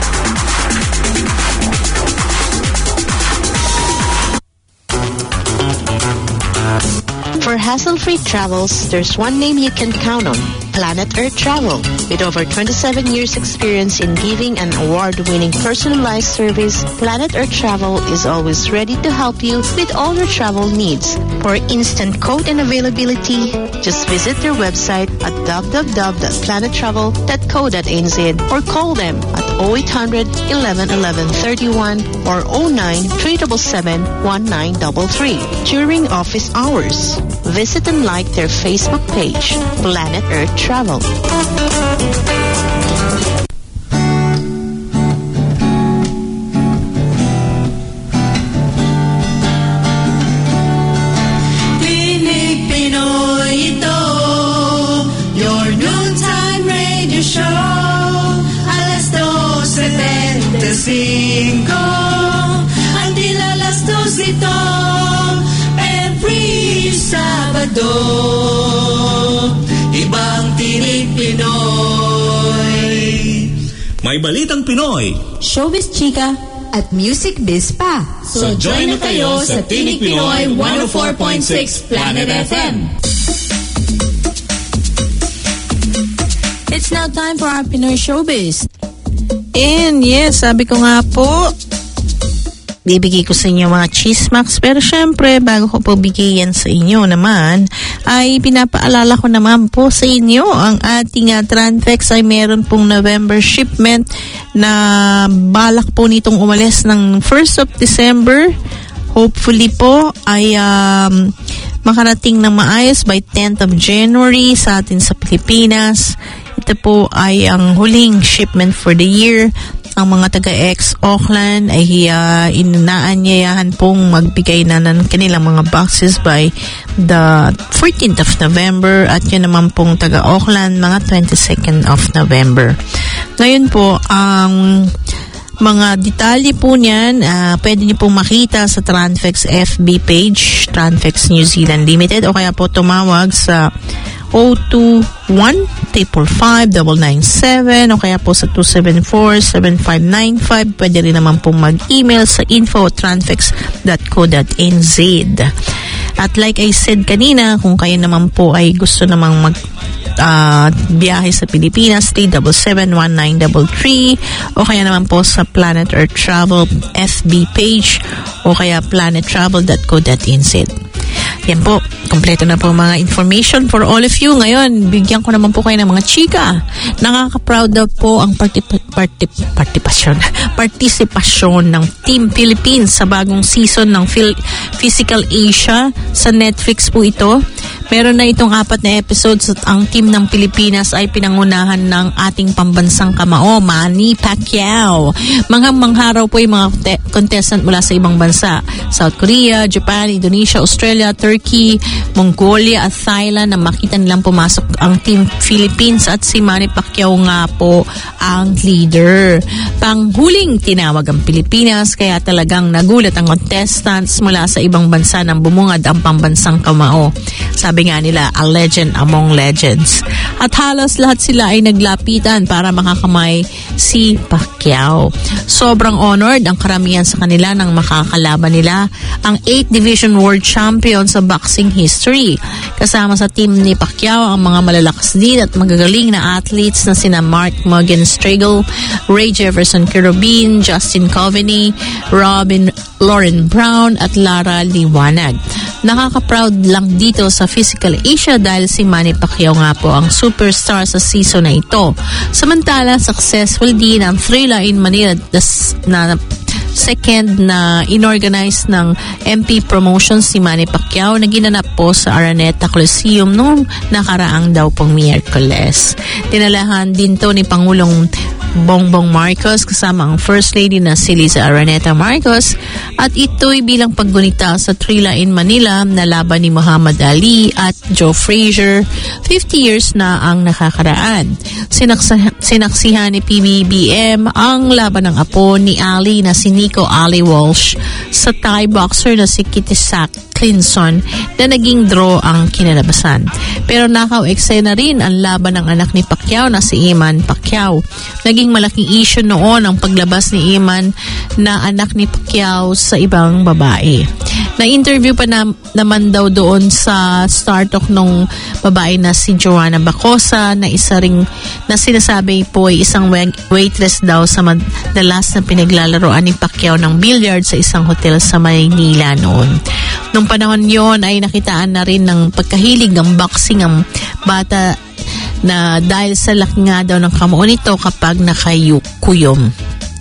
For hassle-free travels, there's one name you can count on. Planet Earth Travel. With over twenty-seven years experience in giving an award-winning personalized service, Planet Earth Travel is always ready to help you with all your travel needs. For instant quote and availability, just visit their website at w w w dot planet travel dot co dot n z or call them at oh eight hundred, eleven eleven, thirty-one or oh nine, three seven seven, one nine three three during office hours. Visit and like their Facebook page, Planet Earth Travel. Tinig Pinoy ito, your noontime radio show. Alas dos setenta y cinco, until alas dos ito, every Sabado. Ibang Tinig Pinoy. May balitang Pinoy, showbiz chika, at music biz pa. So join na kayo sa Tinig Pinoy one oh four point six Planet F M. It's now time for our Pinoy Showbiz. And yes, sabi ko nga po, bibigay ko sa inyo mga chismax. Pero syempre, bago ko po bigyan sa inyo naman, ay pinapaalala ko naman po sa inyo ang ating uh, Transfex ay meron pong November shipment na balak po nitong umalis ng first of December. Hopefully po ay um, makarating ng maayos by tenth of January sa atin sa Pilipinas. Ito po ay ang huling shipment for the year. Ang mga taga-ex-Auckland ay uh, inaanyayahan pong magbigay na ng kanilang mga boxes by the fourteenth of November, at yun naman pong taga-Auckland mga twenty-second of November. Ngayon po, ang mga detalye po niyan, uh, pwede niyo pong makita sa Transfex F B page, Transfex New Zealand Limited, o kaya po tumawag sa zero two one, five five five, nine nine seven o kaya po sa two seven four, seven five nine five. Pwede rin naman pong mag-email sa info at transfex dot co dot n z. At like I said kanina, kung kayo naman po ay gusto namang mag uh, biyahe sa Pilipinas, three seven seven, one nine three three o kaya naman po sa Planet Earth Travel F B page o kaya planet travel dot co dot n z. Yan po, kompleto na po mga information for all of you. Ngayon, bigyan ko naman po kayo ng mga chika. Nakaka-proud daw po ang partip- partip- participation participation ng Team Philippines sa bagong season ng Phil- Physical Asia. Sa Netflix po ito. Meron na itong apat na episodes at ang team ng Pilipinas ay pinangunahan ng ating pambansang kamao, Manny Pacquiao. Manghang-mangharaw po yung mga te- contestant mula sa ibang bansa. South Korea, Japan, Indonesia, Australia, Turkey, Mongolia at Thailand na makita nilang pumasok ang Team Philippines at si Manny Pacquiao nga po ang leader. Panghuling tinawag ang Pilipinas kaya talagang nagulat ang contestants mula sa ibang bansa nang bumungad ang pambansang kamao. Sabi nga nila, a legend among legends. At halos lahat sila ay naglapitan para makakamay si Pacquiao. Sobrang honored ang karamihan sa kanila nang makakalaban nila ang eighth Division World Champion sa boxing history. Kasama sa team ni Pacquiao ang mga malalakas din at magagaling na athletes na sina Mark Morgan Striegel, Ray Jefferson Kerubin, Justin Coveney, Robin Lauren Brown at Lara Liwanag. Nakaka-proud lang dito sa Physical Asia dahil si Manny Pacquiao nga po ang superstar sa season na ito. Samantala, successful din ang Thrilla in Manila na second na inorganize ng M P Promotions si Manny Pacquiao na ginanap po sa Araneta Coliseum noong nakaraang daw pong Miyerkules. Dinalahan din to ni Pangulong Bongbong Marcos kasama ang First Lady na si Liza Araneta Marcos at ito'y bilang paggunita sa Thrilla in Manila na laban ni Muhammad Ali at Joe Frazier. fifty years na ang nakakaraan. Sinaksa- sinaksihan ni P B B M ang laban ng apo ni Ali na si Nico Ali Walsh sa Thai boxer na si Kitisak Clinson na naging draw ang kinalabasan. Pero nakaw-eksena rin ang laban ng anak ni Pacquiao na si Iman Pacquiao. Naging malaking issue noon ang paglabas ni Iman na anak ni Pacquiao sa ibang babae. Na-interview pa na, naman daw doon sa Star Talk nung babae na si Joanna Bacosa na isa ring na sinasabi po ay isang waitress daw sa madalas na pinaglalaroan ni Pacquiao ng billiard sa isang hotel sa Maynila noon. Nung panahon yon ay nakitaan na rin ng pagkahilig ng boxing ang bata na dahil sa laki nga daw ng kamao nito kapag nakayukuyom.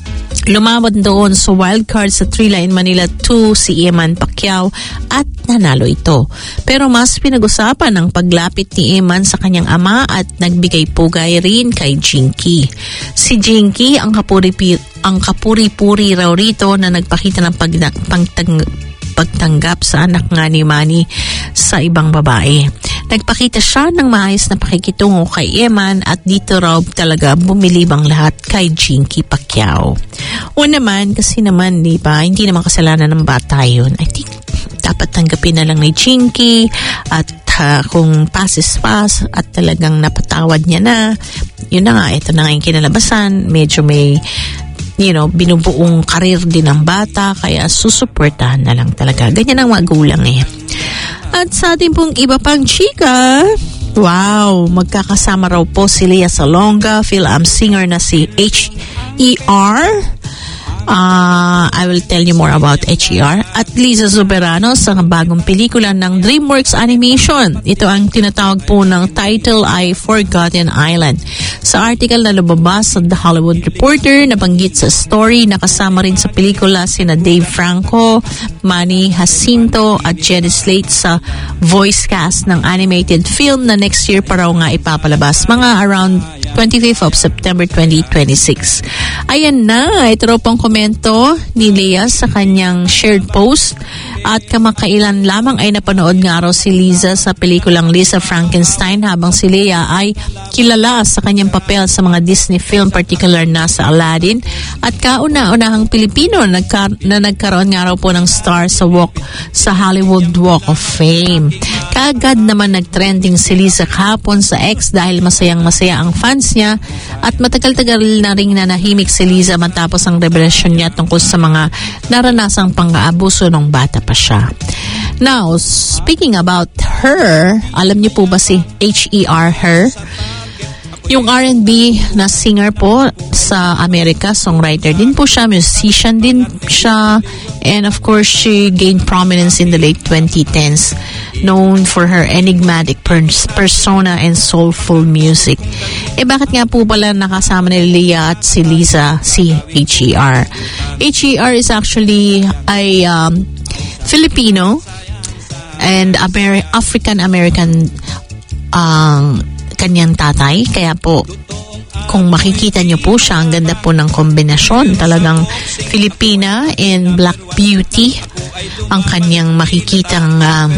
Lumabad doon sa wildcard sa Thrilla in Manila two si Eman Pacquiao at nanalo ito. Pero mas pinag-usapan ang paglapit ni Eman sa kanyang ama at nagbigay pugay rin kay Jinky. Si Jinky ang kapuri ang kapuri-puri raw rito na nagpakita ng pag- pagtang pagtanggap sa anak nga ni Manny sa ibang babae. Nagpakita siya ng maayos na pakikitungo kay Eman at dito raw talaga bumilibang lahat kay Jinky Pacquiao. O naman, kasi naman, di ba, hindi naman kasalanan ng bata yun. I think dapat tanggapin na lang ni Jinky at uh, kung pass is pass at talagang napatawad niya na, yun na nga, ito na nga yung kinalabasan. Medyo may you know, binubuong karir din ng bata, kaya susuportahan na lang talaga. Ganyan ang magulang eh. At sa ating pong iba pang chika, wow, magkakasama raw po si Lea Salonga, film singer na si H E R. Uh, I will tell you more about H E R. At Liza Soberano sa bagong pelikula ng DreamWorks Animation. Ito ang tinatawag po ng title ay Forgotten Island. Sa article na lumabas sa The Hollywood Reporter, nabanggit sa story na kasama rin sa pelikula sina Dave Franco, Manny Jacinto at Jenny Slate sa voice cast ng animated film na next year pa raw nga ipapalabas. Mga around twenty-fifth of September twenty twenty-six. Ayan na, ito raw pong komento ni Lea sa kanyang shared post. At kamakailan lamang ay napanood nga raw si Liza sa pelikulang Lisa Frankenstein, habang si Lea ay kilala sa kanyang papel sa mga Disney film, particular na sa Aladdin. At kauna-unahang Pilipino nagka- na nagkaroon nga raw po ng star sa walk sa Hollywood Walk of Fame. Kaagad naman nagtrending si Liza kahapon sa X dahil masayang-masaya ang fans niya, at matagal-tagal na rin nanahimik si Liza matapos ang revelasyon niya tungkol sa mga naranasang pang-aabuso ng bata pa siya. Now, speaking about her, alam niyo po ba si H E R Her? Yung R and B na singer po sa Amerika, songwriter din po siya, musician din siya, and of course, she gained prominence in the late twenty tens, known for her enigmatic pers- persona and soulful music. Eh bakit nga po pala nakasama ni Lea at si Liza si H E R? H E R is actually a um, Filipino and Amer- African-American ang um, kanyang tatay, kaya po kung makikita niyo po siya, ang ganda po ng kombinasyon, talagang Filipina and Black Beauty ang kanyang makikitang um,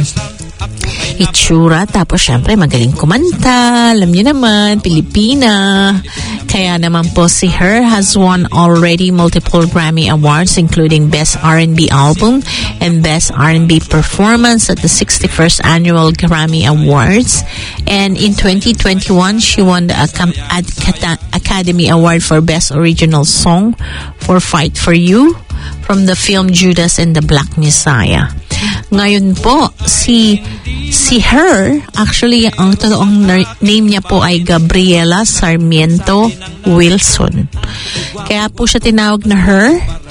itsura. Tapos syempre magaling kumanta, alam niyo naman, Pilipina. Kaya naman po si Her has won already multiple Grammy Awards, including Best R and B Album and Best R and B Performance at the sixty-first Annual Grammy Awards. And in twenty twenty-one, she won the Acam- Ad- Academy Award for Best Original Song for Fight for You from the film Judas and the Black Messiah. Ngayon po, si si Her, actually, ang totoong name niya po ay Gabriela Sarmiento Wilson. Kaya po siya tinawag na Her.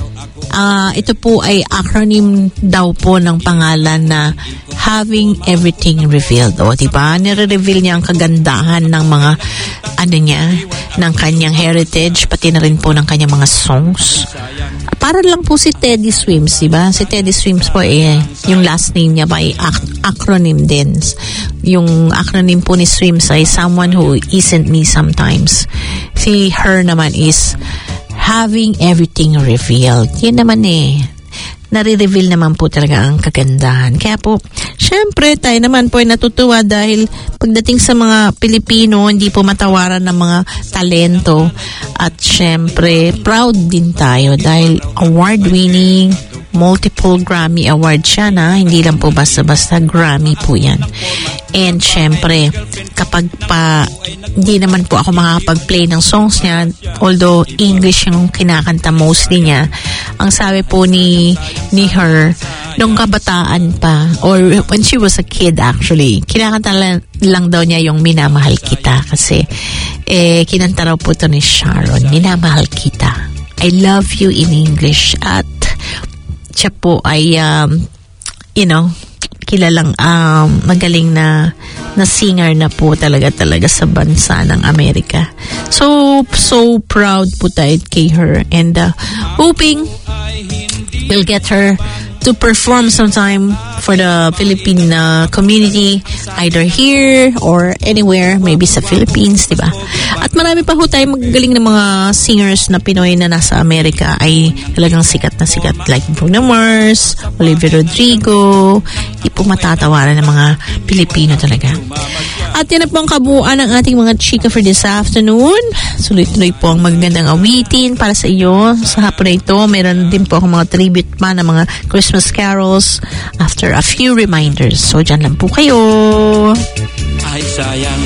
Uh, ito po ay acronym daw po ng pangalan na Having Everything Revealed. O, diba? Nire-reveal niya ang kagandahan ng mga, ano niya, ng kanyang heritage, pati na rin po ng kanyang mga songs. Para lang po si Teddy Swims, diba? Si Teddy Swims po, eh, yung last name niya ba ay ac- acronym din. Yung acronym po ni Swims ay Someone Who Isn't Me Sometimes. Si Her naman is Having Everything Revealed. Yan naman eh, nare-reveal naman po talaga ang kagandahan. Kaya po, syempre, tayo naman po ay natutuwa dahil pagdating sa mga Pilipino, hindi po matawaran ng mga talento. At syempre, proud din tayo dahil award-winning, multiple Grammy Award siya na, hindi lang po basta-basta Grammy po yan. And syempre, kapag pa, hindi naman po ako makakapag-play ng songs niya, although English yung kinakanta mostly niya, ang sabi po ni, ni Her, nung kabataan pa, or when she was a kid actually, kinakanta lang, lang daw niya yung Minamahal Kita, kasi eh, kinanta raw po ito ni Sharon, Minamahal Kita. I love you in English. At siya po ay, um, you know, kilalang um, magaling na na singer na po talaga talaga sa bansa ng Amerika. So, so proud po tayo kay Her, and uh, hoping we'll get her to perform sometime for the Philippine uh, community, either here or anywhere, maybe sa Philippines, diba? At marami pa ho tayo magagaling ng mga singers na Pinoy na nasa Amerika ay talagang sikat na sikat, like Bruno Mars, Olivia Rodrigo, di po matatawaran ng mga Pilipino talaga. At yan na po ang kabuuan ng ating mga chika for this afternoon. Sulit-tuloy po ang magagandang awitin para sa iyo sa hapon na ito. Meron din po akong mga tribute pa ng mga Christmas carols after a few reminders. So, dyan lang po kayo. Ay, sayang.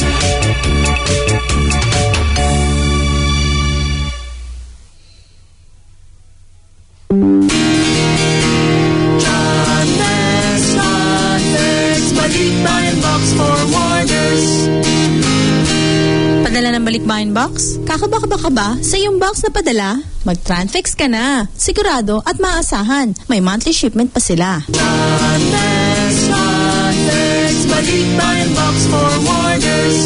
John Lex, John Lex, Balikbayan Box Forwarders. Padala ng Balikbayan Box? Kakaba-kaba ka ba sa iyong box na padala? Mag-Transfix ka na. Sigurado at maasahan. May monthly shipment pa sila. John Lex, John Lex, Balikbayan Box Forwarders.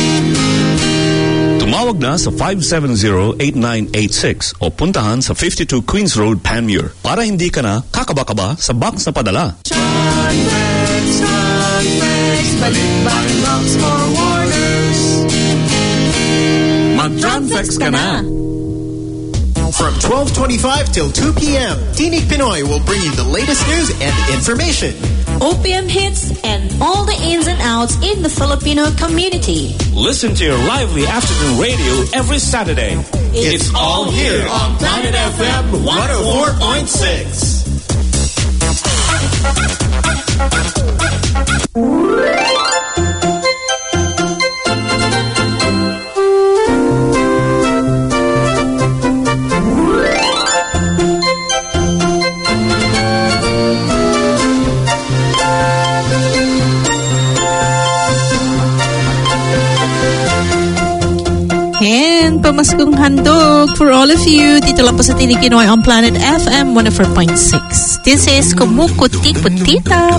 Tumawag na sa five seven zero, eight nine eight six o puntahan sa fifty-two Queens Road, Panmure para hindi ka na kakaba-kaba sa box na padala. John Lex, John Lex, Balikbayan Box Forwarders. mag-Tronflex ka na. From twelve twenty-five till two p.m., Tinig Pinoy will bring you the latest news and information. O P M hits and all the ins and outs in the Filipino community. Listen to your lively afternoon radio every Saturday. It's, it's all here on Planet F M one oh four point six. And pamaskong handog for all of you. Dito lang po sa Tinig Pinoy on Planet F M one oh four point six. This is Kumukuti-Kutita.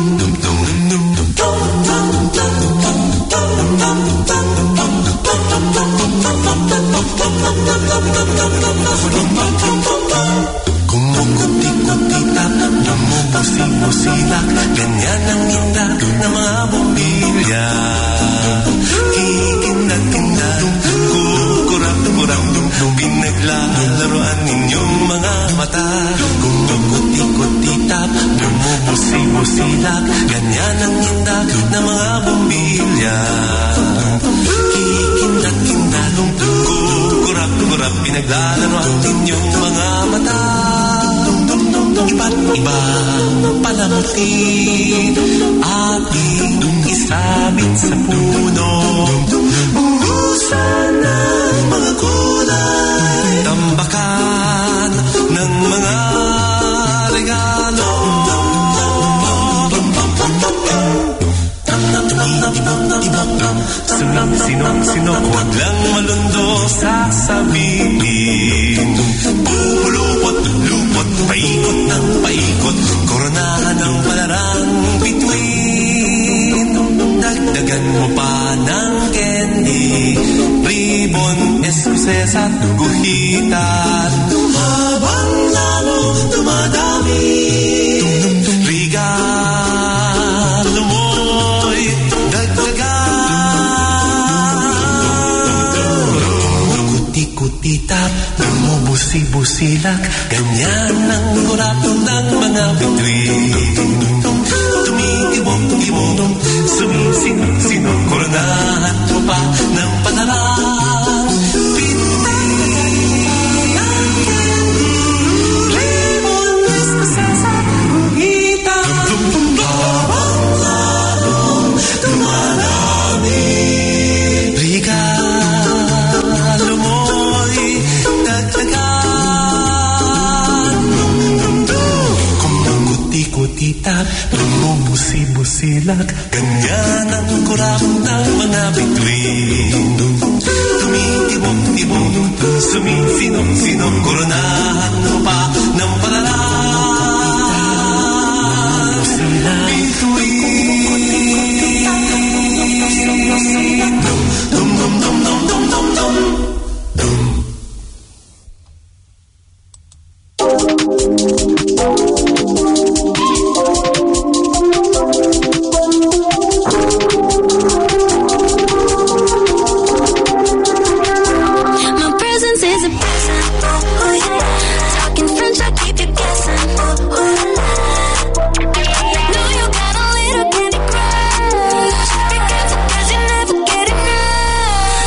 Kumukuti-Kutita, namumusi-musilak, ganyan ang inda na mga bumbilya. Kikindag-kindag, kukurap-kurap, pinaglalaroan ninyong mga mata. Kumukuti-Kutita, namumusi-musilak, ganyan ang inda na mga bumbilya. Kikindag-kindag, kukurap-kurap, pinaglalaroan ninyong mga mata. Iba't ibang palamuti ating isabit sa puno. Uhusan ng mga kulay, tambakan ng mga regalo. Sinong-sinong huwag lang malundo sasabihin. Pupulupot-lupot, paikot ng paikot, koronahan ng palarang bituin. Dagdagan mo pa ng candy, ribbon, eskuses at guhitan. Habang lalo dumadami, regalo mo'y dagdagan. Kuti-kutitap, bumubusi-busilak, ganyan ang kurap ng mga bituin. Tumitibong-tibong, sumisinong-sinong, koronahan mo pa ng panalang pintayan. Ribbon, eskuses at guhitan. Habang lalong dumadami, regalo mo'y dagdagan. Kumukuti-kutitap, bumubusi-busilak, ganyan ang kurap ng mga bituin. Tumitibong-tibong, sumisinong-sinong, koronahan mo pa ng palalang bituin. Dum-dum-dum-dum-dum-dum-dum. Dum. My presence is a present. Oh yeah. Talking French, I keep you guessing. Oh yeah. Know you got a little candy crush. Because, because you never get enough.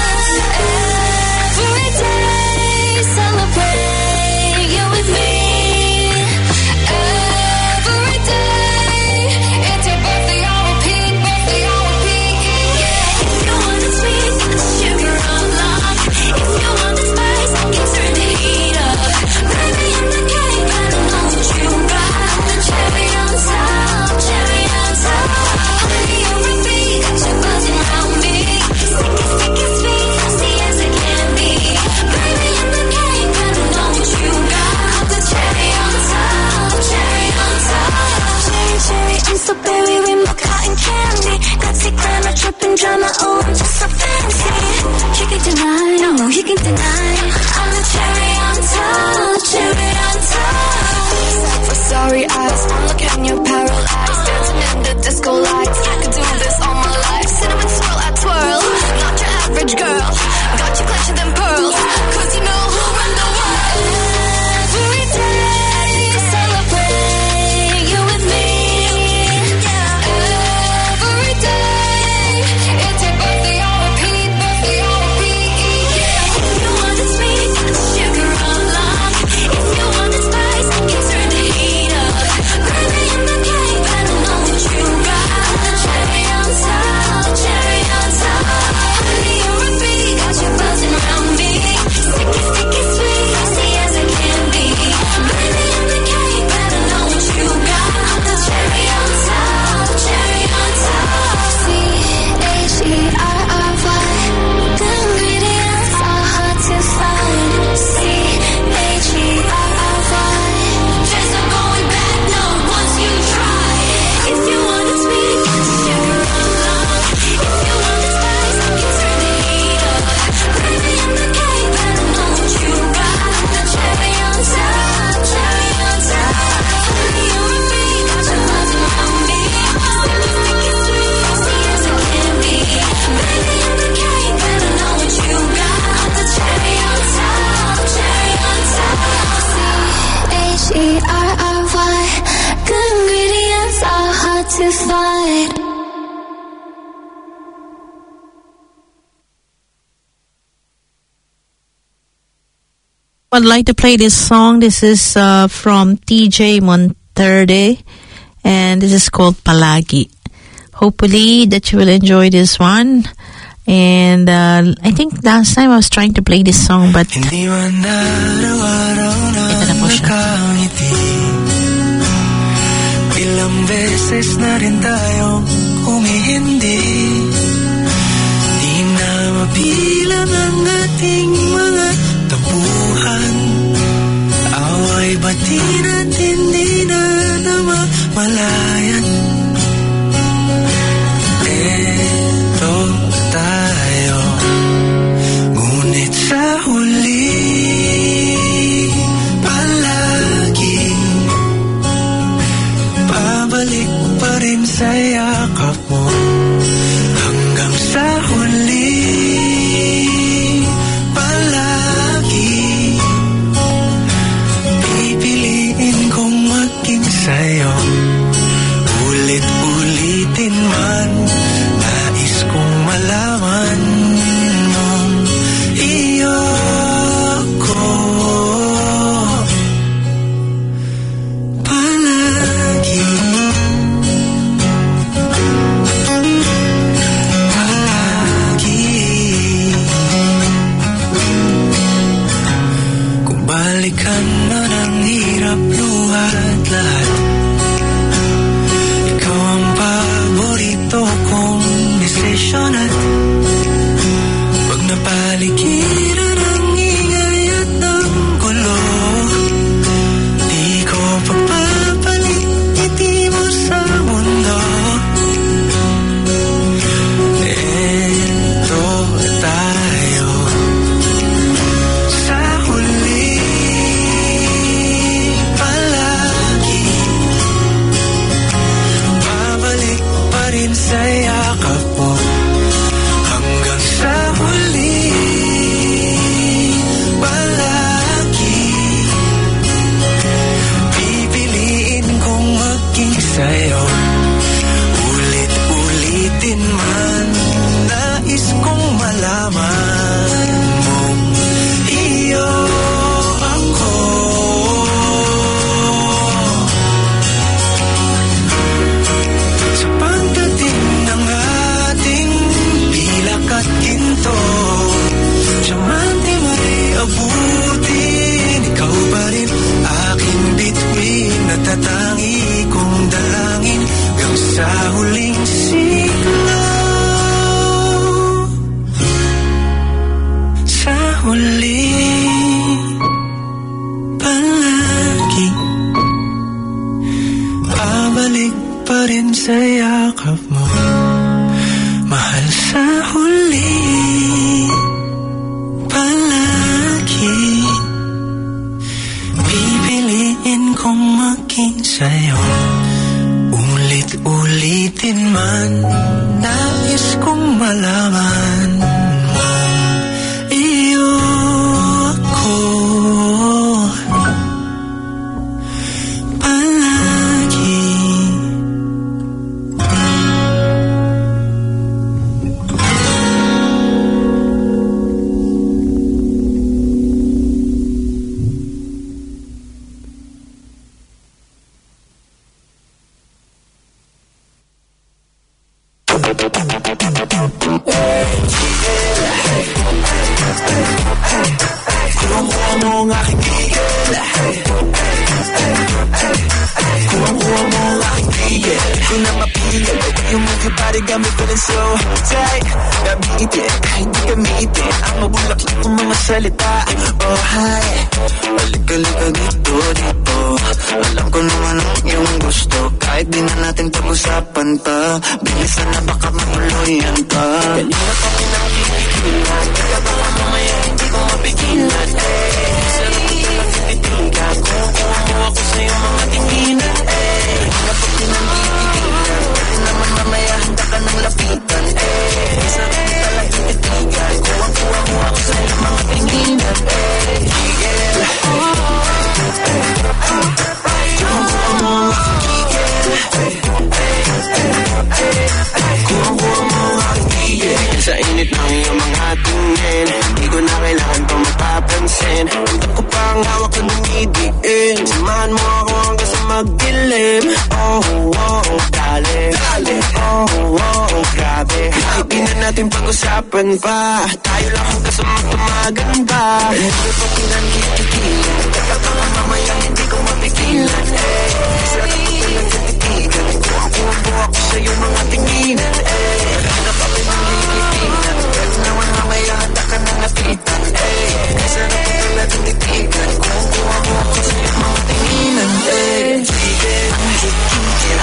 I'd like to play this song. This is uh, from T J Monterde, and this is called Palagi. Hopefully that you will enjoy this one. And uh, I think last time I was trying to play this song, but hindi man araw-araw na nakangiti. Ilang beses na rin tayong humihindi. Di na mabilang ang ating mga tampuhan. Away batin at hindi na namamalayan. Eto tayo, ngunit sa huli palagi pabalik pa rin sa yakap mo. Hanggang sa huli palagi pipiliin kong maging sa'yo. Ulit-ulitin man, nais kong malaman mong iyo ko palagi. Palagi. Kung balikan man ang hirap, luhat lahat, ikaw ang paborito kong desisyon. At pag napaligiran ang ingay at ang gulo, di ko pagpapalit ngiti mo sa mundo. Eto tayo sa huli palagi babalik pa rin sa yakap mo. Hanggang sa huli palagi pipiliin kong maging sa'yo. Ulit-ulitin man, nais kong malaman mong iyo ako. Sa pagdating ng ating pilak at ginto, diamante may abutin, ikaw pa rin aking bituin, natatangi kong dalangin hanggang sa huling siklo. Sa huli palagi pabalik pa rin sa yakap mo. Mahal, sa huli palagi pipiliin kong maging sa'yo. Ulit-ulitin man, nais kong malaman mong iyo ako palagi. Kuha mo ang aking tigil, kuha mo ang aking tigil. Di na mapigil, you move your body, got me feeling so tight. Nabitin, kahit di gamitin ang mabulaklak kong mga salita. Oh hi, balik-alika dito, dito. Alam ko naman ang iyong gusto, kahit di na natin pag-usapan pa. Bilisan na baka mahuluyan pa. Kanina pa pinakikitilan, kagawa mamaya hindi ko mapigilan. Sarap ko lang tititigan, kukuha mo ako sa iyong mga tinginan. Kapag pinangkitigilan, pwede naman mamaya handa ka ng lapitan. Sarap ko lang tititigan, kukuha mo ako sa iyong mga tinginan. Tigil, hawak na dumidiin. Samahan mo ako hanggang sa magdilim. Oh, oh, oh, dale, dale. Oh, oh, oh, grabe. Hindi na natin pag-usapan pa. Tayo lang hanggang sa magtumagan ba. Hindi pa pinangkitikilan. Kapag mamaya hindi ko mapigilan. Eh, sarap ko talang titigan. Kuha-kuha ko sa'yo mga tinginan. Eh, wala pa pinangkitikilan. Pero naman mamaya handa ka na napitan. Eh, sarap ko talang titigan. Kuha-kuha ko sa'yo mga tinginan. Eh, tigil, tigil,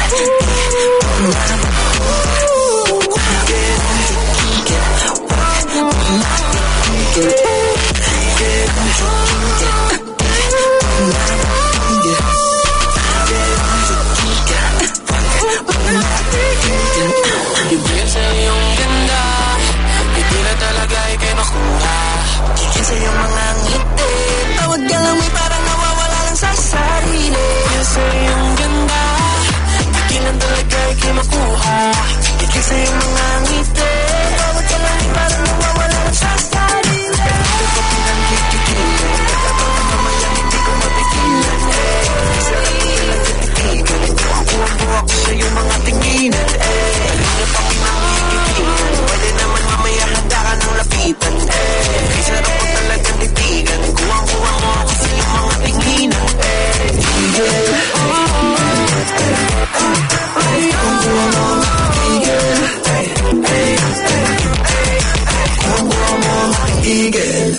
Ibigin sa iyong ganda, hindi na talaga ikay makuha. Ibigin sa iyong mga ngiti, tawag ka lang may parang nawawala lang sa sarili. Ibigin sa iyong ganda, hindi na talaga ikay makuha. Ibigin sa iyong mga ngiti, tawag ka lang may parang nawawala lang sa sarili. Ito ko pinangkikikilan, kapag mamaya hindi ko mapigilan. Sarap ko lang titigan, kuha-kuha ko sa iyong mga tinginan. Ito pa pinangkikilan, pwede naman mamaya handa ka ng lapitan. Sarap ko talagang titigan, kuha-kuha mo ako sa iyong mga tinginan. Tigil, kuha-kuha mo tigil, kuha-kuha mo tigil.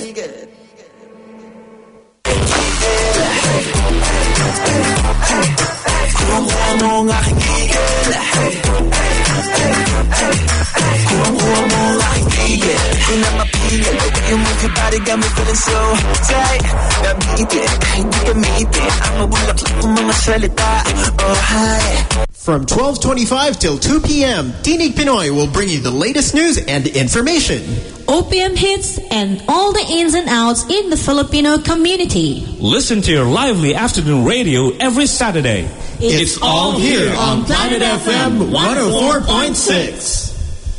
Kuha-kuha mo ang aking tigil. Kuha-kuha mo ang aking tigil. Di na mapigil. You move your body, got me feeling so tight. Nabitin, hindi gamitin ang mabulaklak ng mga salita. Oh, hi. From twelve twenty-five till two p.m., Tinig Pinoy will bring you the latest news and information. O P M hits and all the ins and outs in the Filipino community. Listen to your lively afternoon radio every Saturday. It's, it's all here on Planet F M one oh four point six.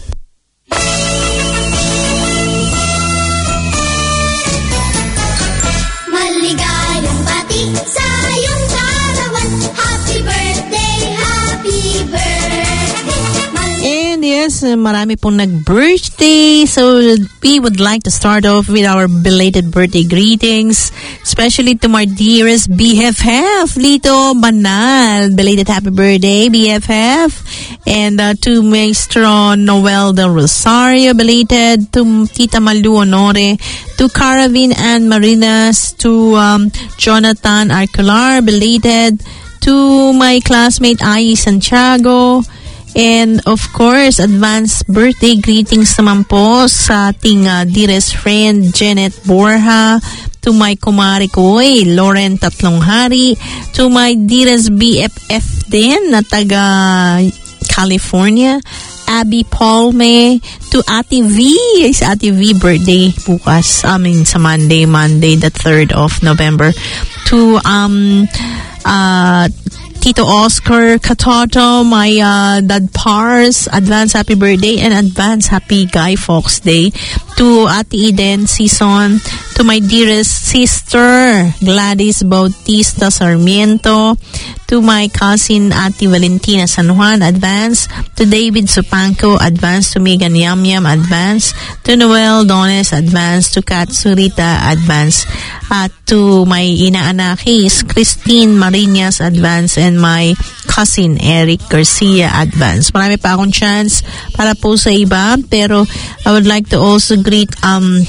Maligayang bati sa iyong karawan. Happy birthday, happy birthday. And yes, marami pong nag-birthday. So we would like to start off with our belated birthday greetings, especially to my dearest B F F, Lito Banal. Belated happy birthday, B F F. And uh, to Maestro Noel Del Rosario, belated. To Tita Malu Honore. To Caravin and Marinas. To um, Jonathan Arcular, belated. To my classmate Ai Santiago. And of course, advance birthday greetings naman po sa ating uh, dearest friend Janet Borja, to my kumari ko, eh, Lauren Tatlonghari, to my dearest B F F din na taga California, Abby Palme, to Ate V, is Ate V birthday bukas, I mean sa Monday, Monday the third of November, to um uh Tito Oscar Katoto, my uh, dad Pars, advance happy birthday and advance happy Guy Fawkes Day. To Ate Eden Season, to my dearest sister Gladys Bautista Sarmiento, to my cousin Ate Valentina San Juan, advance. To David Supanco, advance. To Megan Yam Yam, advance. To Noel Dones, advance. To Kat Surita, advance. At to my inaanakis Christine Marinas, advance, and my cousin Eric Garcia, advance. Marami pa akong chance para po sa iba, pero I would like to also greet um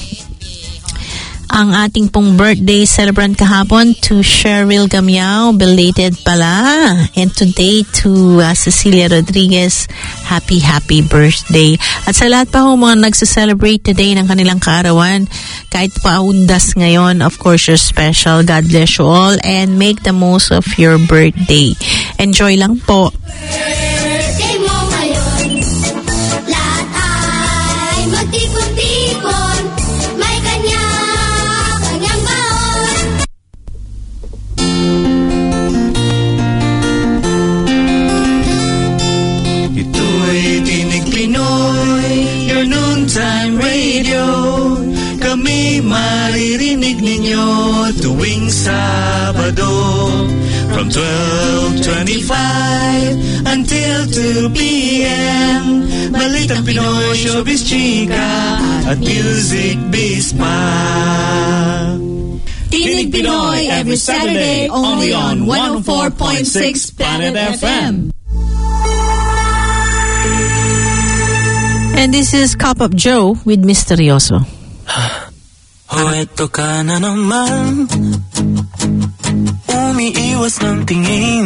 ang ating pong birthday celebrant kahapon, to Cheryl Gamiao, belated pala. And today to uh, Cecilia Rodriguez, happy, happy birthday. At sa lahat pa ho mga nagse-celebrate today ng kanilang kaarawan, kahit pa undas ngayon, of course you're special. God bless you all and make the most of your birthday. Enjoy lang po. Birthday mo ngayon, lahat ay magtipon-tipon, may kanya-kanyang baon. Ito ay Tinig Pinoy, your noontime radio. Kami maririnig ninyo tuwing Sabado from twelve twenty-five until two p.m. Balitang Pinoy, Showbiz Chika at Music Biz pa. Tinig Pinoy every Saturday only on one oh four point six Planet F M. And this is Cup Up Joe with Misteryoso. Oh, eto ka na naman, umiiwas ng tingin,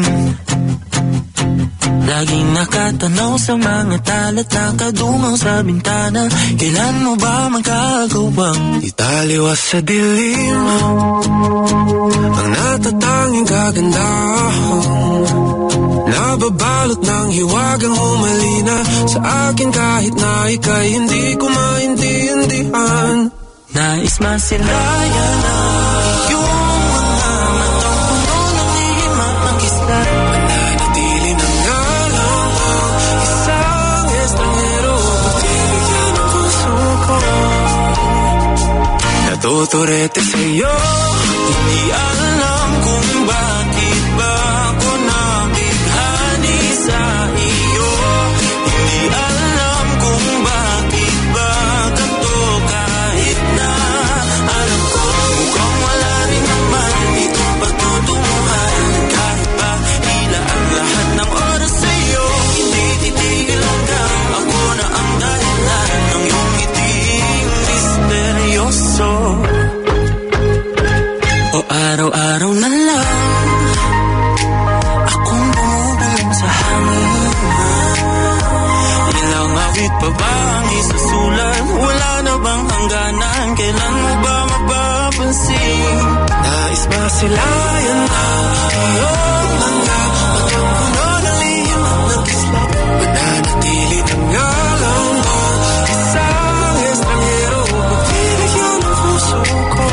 laging nakatanaw sa mga talata, kadungaw sa bintana. Kailan mo ba magkagawang italiwas sa dilim ang natatanging kagandahan, nababalot ng hiwagang humalina sa akin kahit na ika'y hindi ko maintindihan. Nais masilayan na yung mga matang puno ng lihima ng isla, mananatili ng ngalang ang isang estranghero, pagbibigyan ng puso ko. Natuturete sa'yo, hindi alam kung bakit ba ako nabighani sa iyo. Hindi alam kung bakit ba ganito, kahit na alam ko mukhang wala rin naman itong patutunguhan. Kahit pa hila ang lahat ng oras sa'yo, hindi titigil hanggang ako na ang dahilan ng iyong ngiting misteryoso. O araw-araw na lang akong bumubulong sa hangin, ilang awit pa ba ang isasulat? Wala na bang hangganan? Kailan mo ba mapapansin? Nais masilayan na iyong mga matang puno ng lihim ng kislap, mananatili ng ngalang mo isang estranghero, pagbibigyan ng puso ko.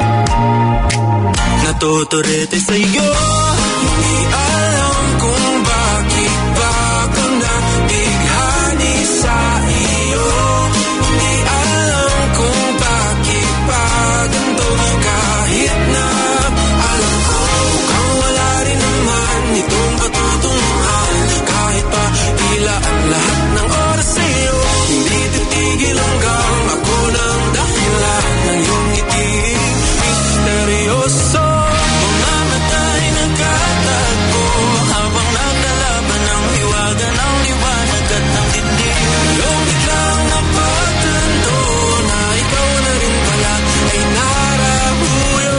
Natuturete sa'yo, hindi alam kung bakit ba ako nabighani sa iyo. Hindi alam kung bakit ba ganito, kahit na alam ko mukhang wala rin naman itong patutunguhan. Kahit pa tila ang lahat ng oras sa'yo, hindi titigil hanggang ako ng dahilan ng iyong ngiting misteryoso. Mamamatay nagkatagpo habang naglalaban ng hiwaga ng liwanag at ng dibdib. Yung biglang napatanto na ikaw na rin pala ay narabuyo.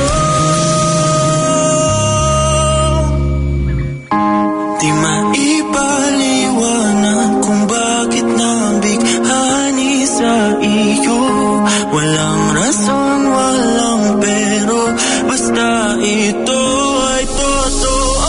Di maipaliwanag kung bakit nabighani sa iyo. Walang rason, walang pero, basta ito ay totoo.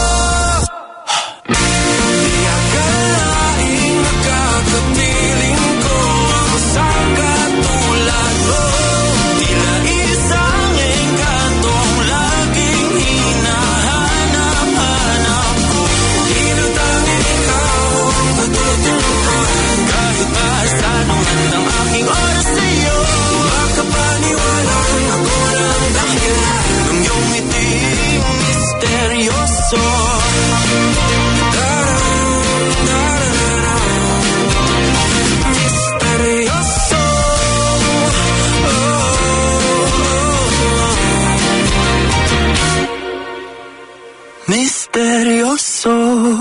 Di akalaing makakapiling ko ang isang katulad mo. Tila isang engkantong laging hinahanap-hanap ko. Tinatangin ikaw ang patutunguhan, kahit pa sa nungan ng aking oras sa'yo. Makapaniwala ako na ang dahilan ng iyong ngiting misteryoso. Misteryoso. Misteryoso.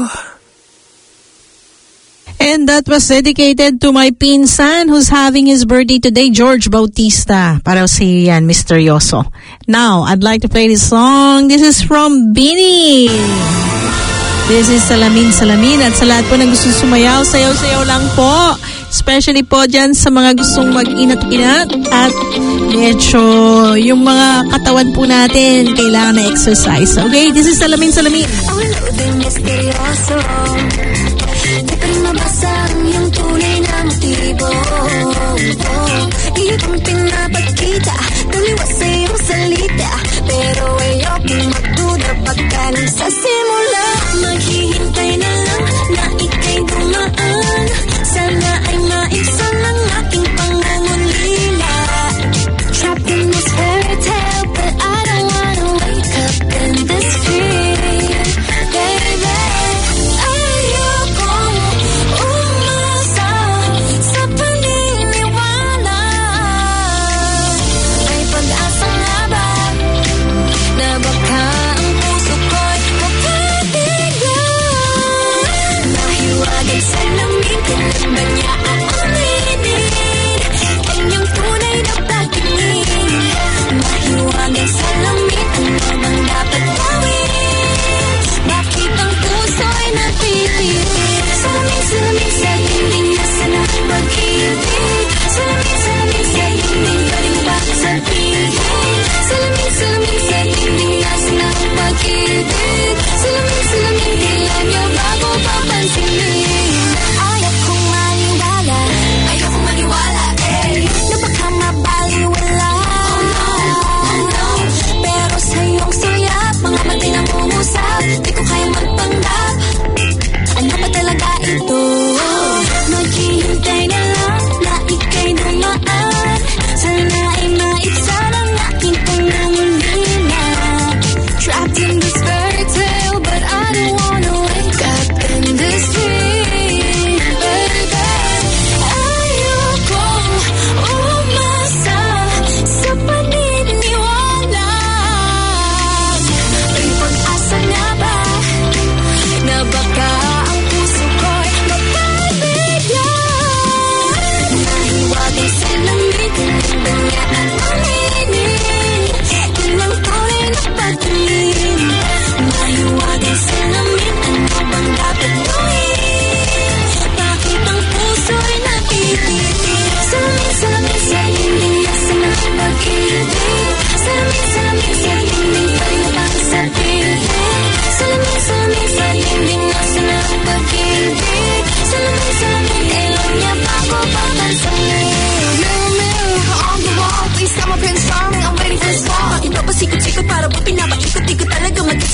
And that was dedicated to my pinsan who's having his birthday today, George Bautista. Para sa iyo yan, Misteryoso. Now, I'd like to play this song. This is from Bini. This is Salamin Salamin. At sa lahat po na gusto sumayaw, sayaw-sayaw lang po. Especially po dyan sa mga gustong mag-inat-inat. At medyo yung mga katawan po natin kailangan na exercise. Okay, this is Salamin Salamin. Ang loading misteryoso, di pa rin mabasa ang iyong tunay na motibo. Ibang pinapagkita, taliwas sa iyong salita, pero ayokong magduda pagka nang sa simula. Maghihintay na lang na ika'y dumaan, sana ay maisan ang aking pangungulila. Trapped in this fairy tale, but I don't wanna wake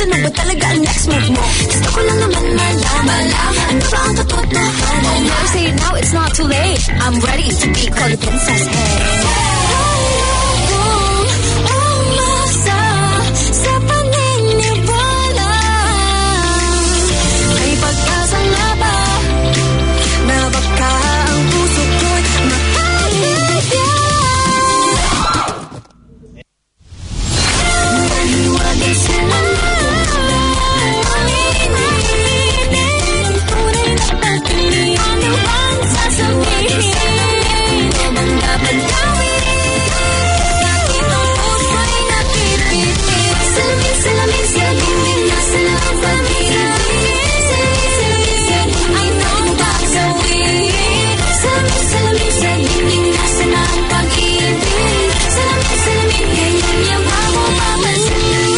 Ano ba talaga ang next move mo? Gusto ko lang naman malaman ano ba ang katotohanan? Never say it now, it's not too late. I'm ready to be called a princess. Hey. Umasa sa paniniwala. May pag-asa nga ba na baka ang puso ko'y makaibigyan? Mahiwagan sila na aminin. Tunay na pag-ibig. Ano bang sasabihin? Ano bang dapat gawin? Bakit ang puso'y napipipit? Salamin, salamin sa dingding na sila ang pag-ibig. Salamin, salamin sa dingding ay nagbagawin. Salamin, salamin sa dingding na sila ang pag-ibig. Salamin, salamin, ganyan yung ako papansin.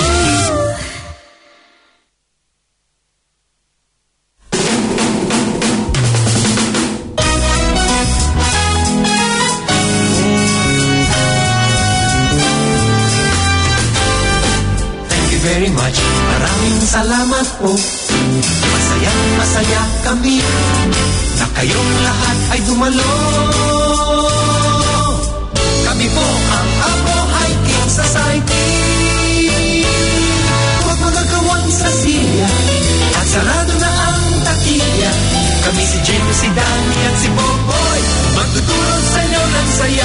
Very much. Maraming salamat po. Masayang masaya kami na kayong lahat ay dumalo. Kami po ang Apo Hiking Society. Huwag magagawang sa silya at sarado na ang takilya. Kami si Jim, si Danny at si Boboy, magtutulong sa inyo ng saya.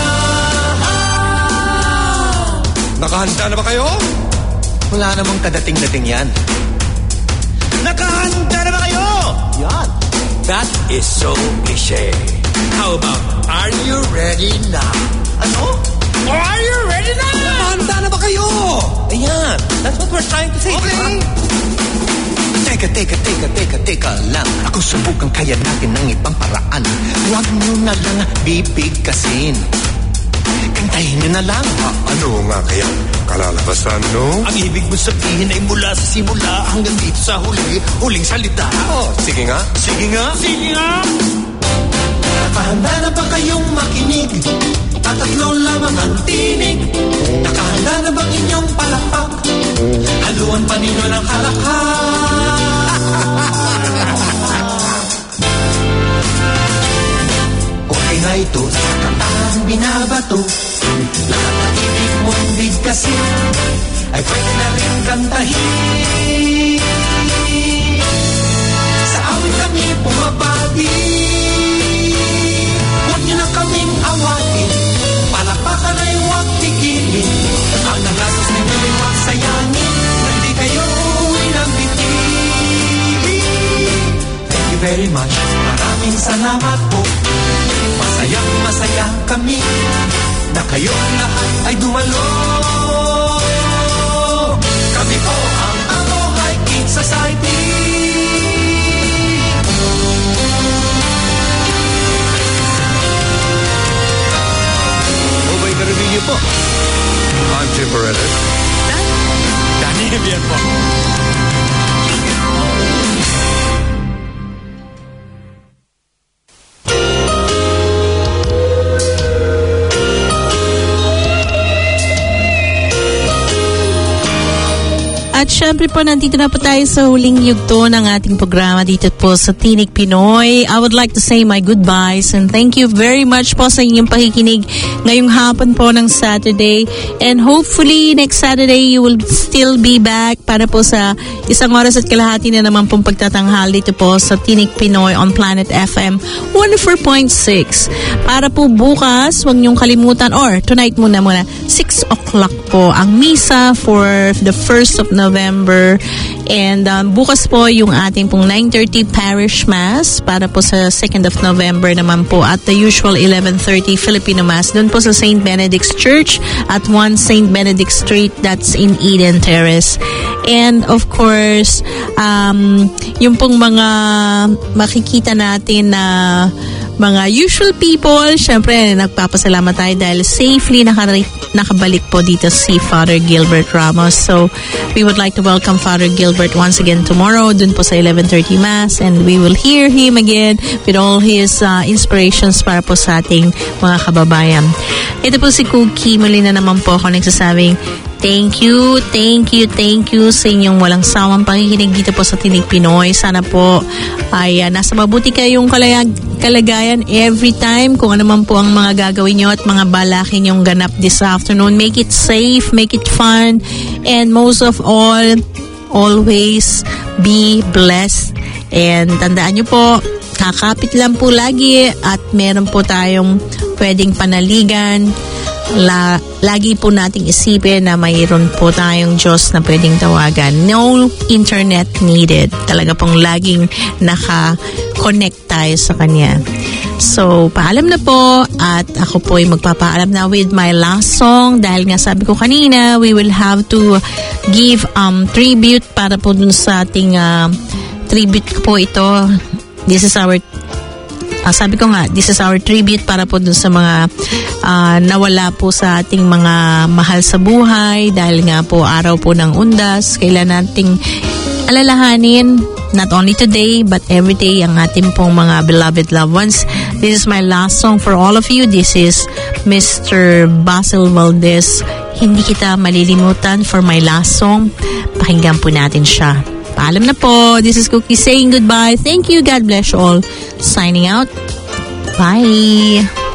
Nakahanda na ba kayo? Wala namang kadating-dating yan. Nakahanda na ba kayo? Yan. That is so cliche. How about, are you ready now? Ano? Are you ready now? Nakahanda na ba kayo? Ayan. That's what we're trying to say. Okay. Teka, teka, teka, teka, teka lang. Ako subukan kaya natin ng ibang paraan. Huwag mo na lang bibigkasin. Kantahin nyo na lang. Ah, ano nga kaya kalalabasan, no? Ang ibig mo sabihin ay mula sa simula hanggang dito sa huli, huling salita. Oh, sige nga. Sige nga. Sige nga. Nakahanda na ba kayong makinig? Tatatlo lamang ang tinig. Nakahanda na bang inyong palakpak? Haluan pa ninyo ng halakak. Okay nga ito sa kantahan binabato. Lahat ng ibig mong bigkasin ay pwede na rin kantahin. Sa awit kami pumabati. Huwag niyo na kaming awatin. Palakpakan ay huwag tigilin. Ang nangasos ninyo ay huwag sayangin. Hindi kayo uwi ng bitin. Thank you very much. Maraming salamat po. Masayang masaya kami na kayong lahat ay dumalo. Kami po ang Apo Hiking Society. Obay Carrillo po. I'm Jim Paredes. Danny Javier po. At syempre po, nandito na po tayo sa huling yugto ng ating programa dito po sa Tinig Pinoy. I would like to say my goodbyes and thank you very much po sa inyong pakikinig ngayong hapon po ng Saturday. And hopefully next Saturday you will still be back para po sa isang oras at kalahati na naman pong pagtatanghal dito po sa Tinig Pinoy on Planet F M one oh four point six. Para po bukas, huwag niyong kalimutan, or tonight muna muna, six o'clock po ang misa for the first of November. And um, bukas po yung ating pong nine thirty Parish Mass para po sa second of November naman po at the usual eleven thirty Filipino Mass doon po sa Saint Benedict's Church at one Saint Benedict Street, that's in Eden Terrace. And of course, um, yung pong mga makikita natin na mga usual people, syempre nagpapasalamat tayo dahil safely nakar- nakabalik po dito si Father Gilbert Ramos. So we would like to welcome Father Gilbert once again tomorrow dun po sa eleven thirty Mass, and we will hear him again with all his uh, inspirations para po sa ating mga kababayan. Ito po si Cookie, muli na naman po ako nagsasabing Thank you, thank you, thank you sa inyong walang sawang pakikinig dito po sa Tinig Pinoy. Sana po ay uh, nasa mabuti kayong kalayag, kalagayan every time. Kung ano man po ang mga gagawin nyo at mga balakin yung ganap this afternoon. Make it safe, make it fun, and most of all, always be blessed. And tandaan nyo po, kakapit lang po lagi at meron po tayong pwedeng panaligan. La, lagi po nating isipin na mayroon po tayong Diyos na pwedeng tawagan. No internet needed. Talaga pong laging naka-connect tayo sa Kanya. So, paalam na po at ako po ay magpapaalam na with my last song dahil nga sabi ko kanina, we will have to give um tribute para po dun sa ating uh, tribute po ito. This is our Uh, sabi ko nga, this is our tribute para po dun sa mga uh, nawala po sa ating mga mahal sa buhay dahil nga po araw po ng undas. Kailangan nating alalahanin not only today but every day ang ating pong mga beloved loved ones. This is my last song for all of you. This is Mister Basil Valdez. Hindi kita malilimutan for my last song. Pakinggan po natin siya. Paalam na po. This is Cookie saying goodbye. Thank you. God bless you all. Signing out. Bye.